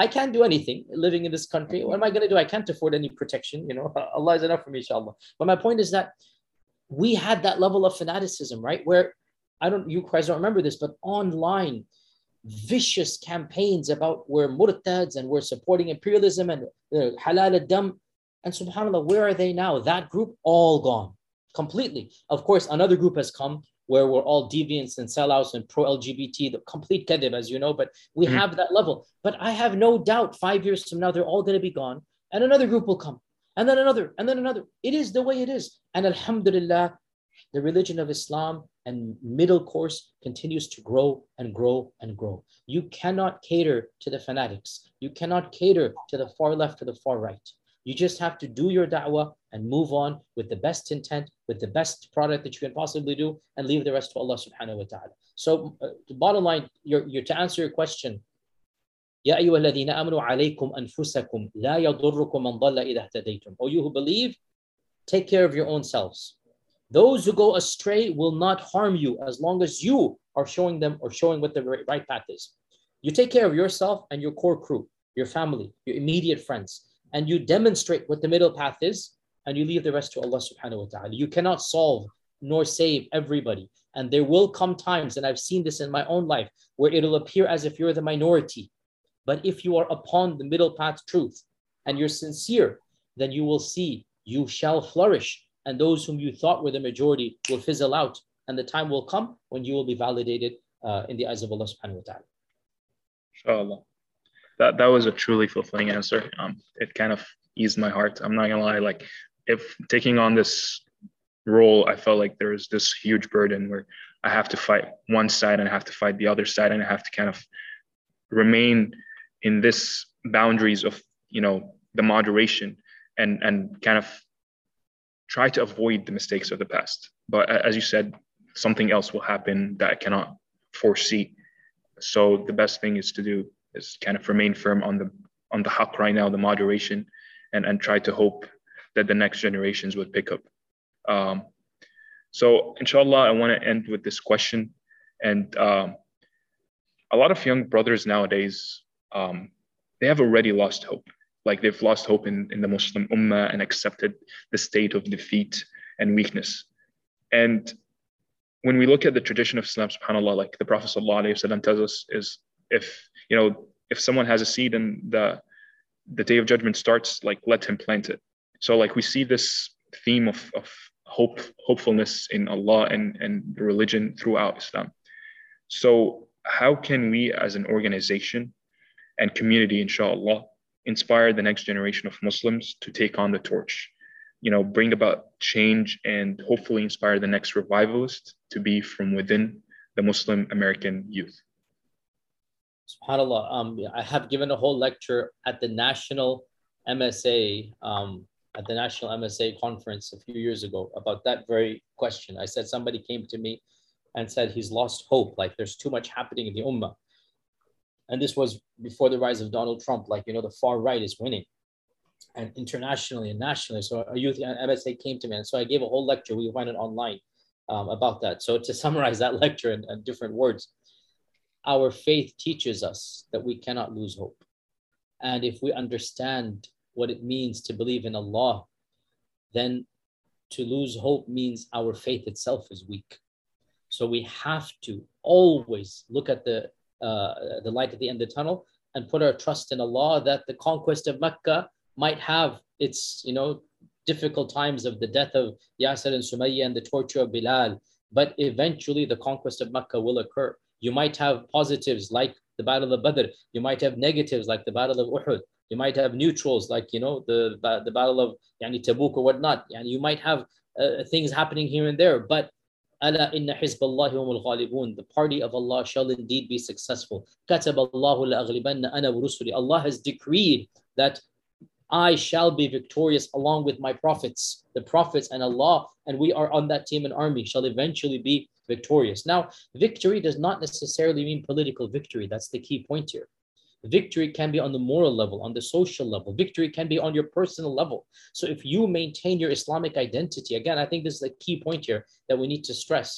I can't do anything living in this country. What am I going to do? I can't afford any protection. Allah is enough for me, inshallah. But my point is that we had that level of fanaticism, right? Where you guys don't remember this, but online, vicious campaigns about we're murtads and we're supporting imperialism and halal al-dam. And subhanAllah, where are they now? That group, all gone completely. Of course, another group has come where we're all deviants and sellouts and pro-LGBT, the complete kadhib, as you know, but we have that level. But I have no doubt 5 years from now, they're all going to be gone. And another group will come. And then another, and then another. It is the way it is. And alhamdulillah, the religion of Islam and middle course continues to grow and grow and grow. You cannot cater to the fanatics. You cannot cater to the far left or the far right. You just have to do your da'wah and move on with the best intent, with the best product that you can possibly do, and leave the rest to Allah subhanahu wa ta'ala. So the bottom line, to answer your question, يَا أَيُّهَا الَّذِينَ آمَنُوا عَلَيْكُمْ أَنفُسَكُمْ لَا يَضُرُّكُمْ مَنْ ضَلَّ إِذَا اهْتَدَيْتُمْ. O you who believe, take care of your own selves. Those who go astray will not harm you as long as you are showing them or showing what the right path is. You take care of yourself and your core crew, your family, your immediate friends, and you demonstrate what the middle path is, and you leave the rest to Allah subhanahu wa ta'ala. You cannot solve nor save everybody. And there will come times, and I've seen this in my own life, where it'll appear as if you're the minority. But if you are upon the middle path truth and you're sincere, then you will see you shall flourish. And those whom you thought were the majority will fizzle out. And the time will come when you will be validated in the eyes of Allah subhanahu wa ta'ala. Inshallah. That was a truly fulfilling answer. It kind of eased my heart. I'm not gonna lie. Like, if taking on this role, I felt like there's this huge burden where I have to fight one side and I have to fight the other side, and I have to kind of remain in this boundaries of the moderation and kind of try to avoid the mistakes of the past. But as you said, something else will happen that I cannot foresee. So the best thing is to do is kind of remain firm on the haqq right now, the moderation, and try to hope that the next generations would pick up. So inshallah, I want to end with this question. And a lot of young brothers nowadays, they have already lost hope. Like, they've lost hope in the Muslim ummah and accepted the state of defeat and weakness. And when we look at the tradition of Islam, subhanAllah, like the Prophet ﷺ tells us, is if someone has a seed and the day of judgment starts, like, let him plant it. So like, we see this theme of hopefulness in Allah and the religion throughout Islam. So how can we as an organization and community, inshallah, inspire the next generation of Muslims to take on the torch, bring about change, and hopefully inspire the next revivalist to be from within the Muslim American youth? SubhanAllah, I have given a whole lecture at the National MSA conference a few years ago about that very question. I said, somebody came to me and said he's lost hope, like there's too much happening in the ummah. And this was before the rise of Donald Trump, the far right is winning, and internationally and nationally. So a youth at MSA came to me, and so I gave a whole lecture. We find it online about that. So to summarize that lecture in different words, our faith teaches us that we cannot lose hope. And if we understand what it means to believe in Allah, then to lose hope means our faith itself is weak. So we have to always look at the light at the end of the tunnel and put our trust in Allah, that the conquest of Mecca might have its, difficult times of the death of Yasir and Sumayya and the torture of Bilal, but eventually the conquest of Mecca will occur. You might have positives like the Battle of Badr. You might have negatives like the Battle of Uhud. You might have neutrals like, the Battle of Tabuk or whatnot. You might have things happening here and there, but Ala inna hizballahi humul ghalibun. The party of Allah shall indeed be successful. Kataballahu la'aghlibanna ana wa rusuli. Allah has decreed that I shall be victorious along with my prophets. The prophets and Allah, and we are on that team and army, shall eventually be victorious. Now, victory does not necessarily mean political victory. That's the key point here. Victory can be on the moral level, on the social level. Victory can be on your personal level. So if you maintain your Islamic identity, again, I think this is a key point here that we need to stress.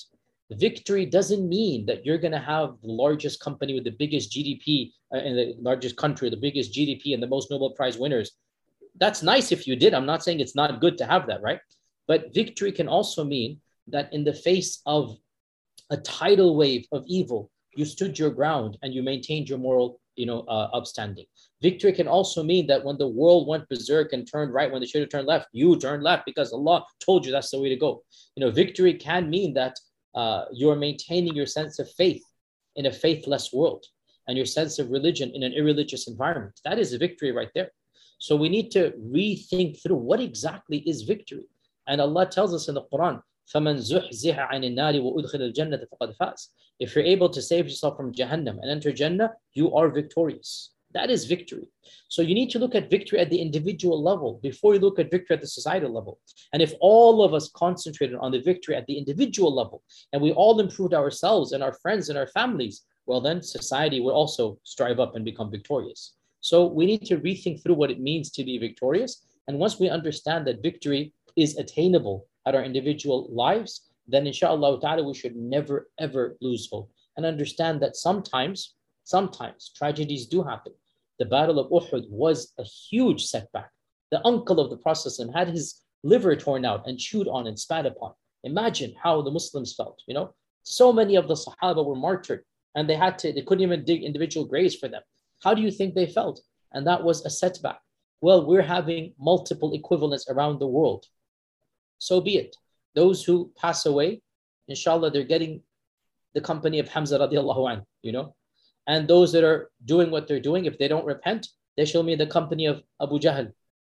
Victory doesn't mean that you're going to have the largest company with the biggest GDP in the largest country, the biggest GDP and the most Nobel Prize winners. That's nice if you did. I'm not saying it's not good to have that, right? But victory can also mean that in the face of a tidal wave of evil, you stood your ground and you maintained your moral, upstanding. Victory can also mean that when the world went berserk and turned right when they should have turned left, you turned left because Allah told you that's the way to go. Victory can mean that you're maintaining your sense of faith in a faithless world and your sense of religion in an irreligious environment. That is a victory right there. So we need to rethink through what exactly is victory. And Allah tells us in the Quran, فَمَنْ زُحْزِحَ عَنِ النَّارِ وَأُدْخِلَ الْجَنَّةَ فَقَدْ فَازَ. If you're able to save yourself from Jahannam and enter Jannah, you are victorious. That is victory. So you need to look at victory at the individual level before you look at victory at the societal level. And if all of us concentrated on the victory at the individual level, and we all improved ourselves and our friends and our families, well, then society will also strive up and become victorious. So we need to rethink through what it means to be victorious. And once we understand that victory is attainable at our individual lives, then inshallah ta'ala, we should never, ever lose hope and understand that sometimes tragedies do happen. The Battle of Uhud was a huge setback. The uncle of the Prophet had his liver torn out and chewed on and spat upon. Imagine how the Muslims felt, So many of the Sahaba were martyred and they couldn't even dig individual graves for them. How do you think they felt? And that was a setback. Well, we're having multiple equivalents around the world. So be it. Those who pass away, inshallah, they're getting the company of Hamza radiallahu anhu, And those that are doing what they're doing, if they don't repent, they shall be in the company of Abu Jahl,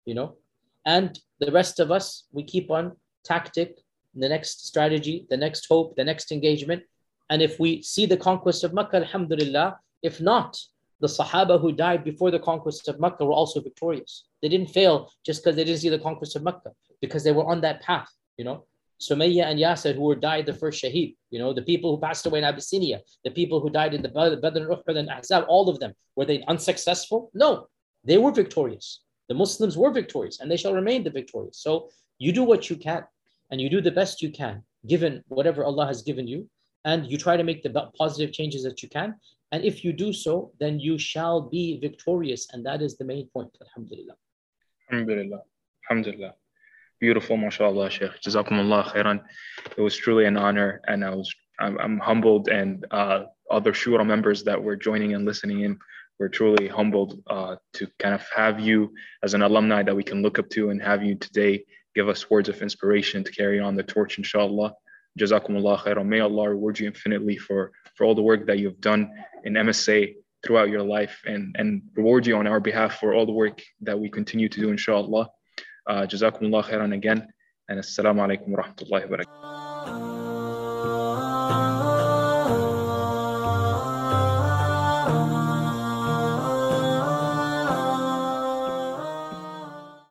And the rest of us, we keep on tactic, the next strategy, the next hope, the next engagement. And if we see the conquest of Makkah, alhamdulillah. If not, the Sahaba who died before the conquest of Makkah were also victorious. They didn't fail just because they didn't see the conquest of Makkah, because they were on that path, Sumayya and Yasir who died the first shaheed, the people who passed away in Abyssinia, the people who died in the Badr, Uhud and Ahzab, all of them, were they unsuccessful? No, they were victorious. The Muslims were victorious and they shall remain the victorious. So you do what you can and you do the best you can, given whatever Allah has given you, and you try to make the positive changes that you can. And if you do so, then you shall be victorious. And that is the main point. Alhamdulillah. Alhamdulillah. Alhamdulillah. Beautiful, mashallah, Sheikh. Jazakumullah khairan. It was truly an honor, and I'm humbled, and other Shura members that were joining and listening in, we're truly humbled to kind of have you as an alumni that we can look up to, and have you today give us words of inspiration to carry on the torch, inshallah. Jazakumullah khairan. May Allah reward you infinitely for all the work that you've done in MSA throughout your life, and reward you on our behalf for all the work that we continue to do, inshallah. Jazakumullah khairan again, and assalamu alaikum wa rahmatullahi wa barakatuh.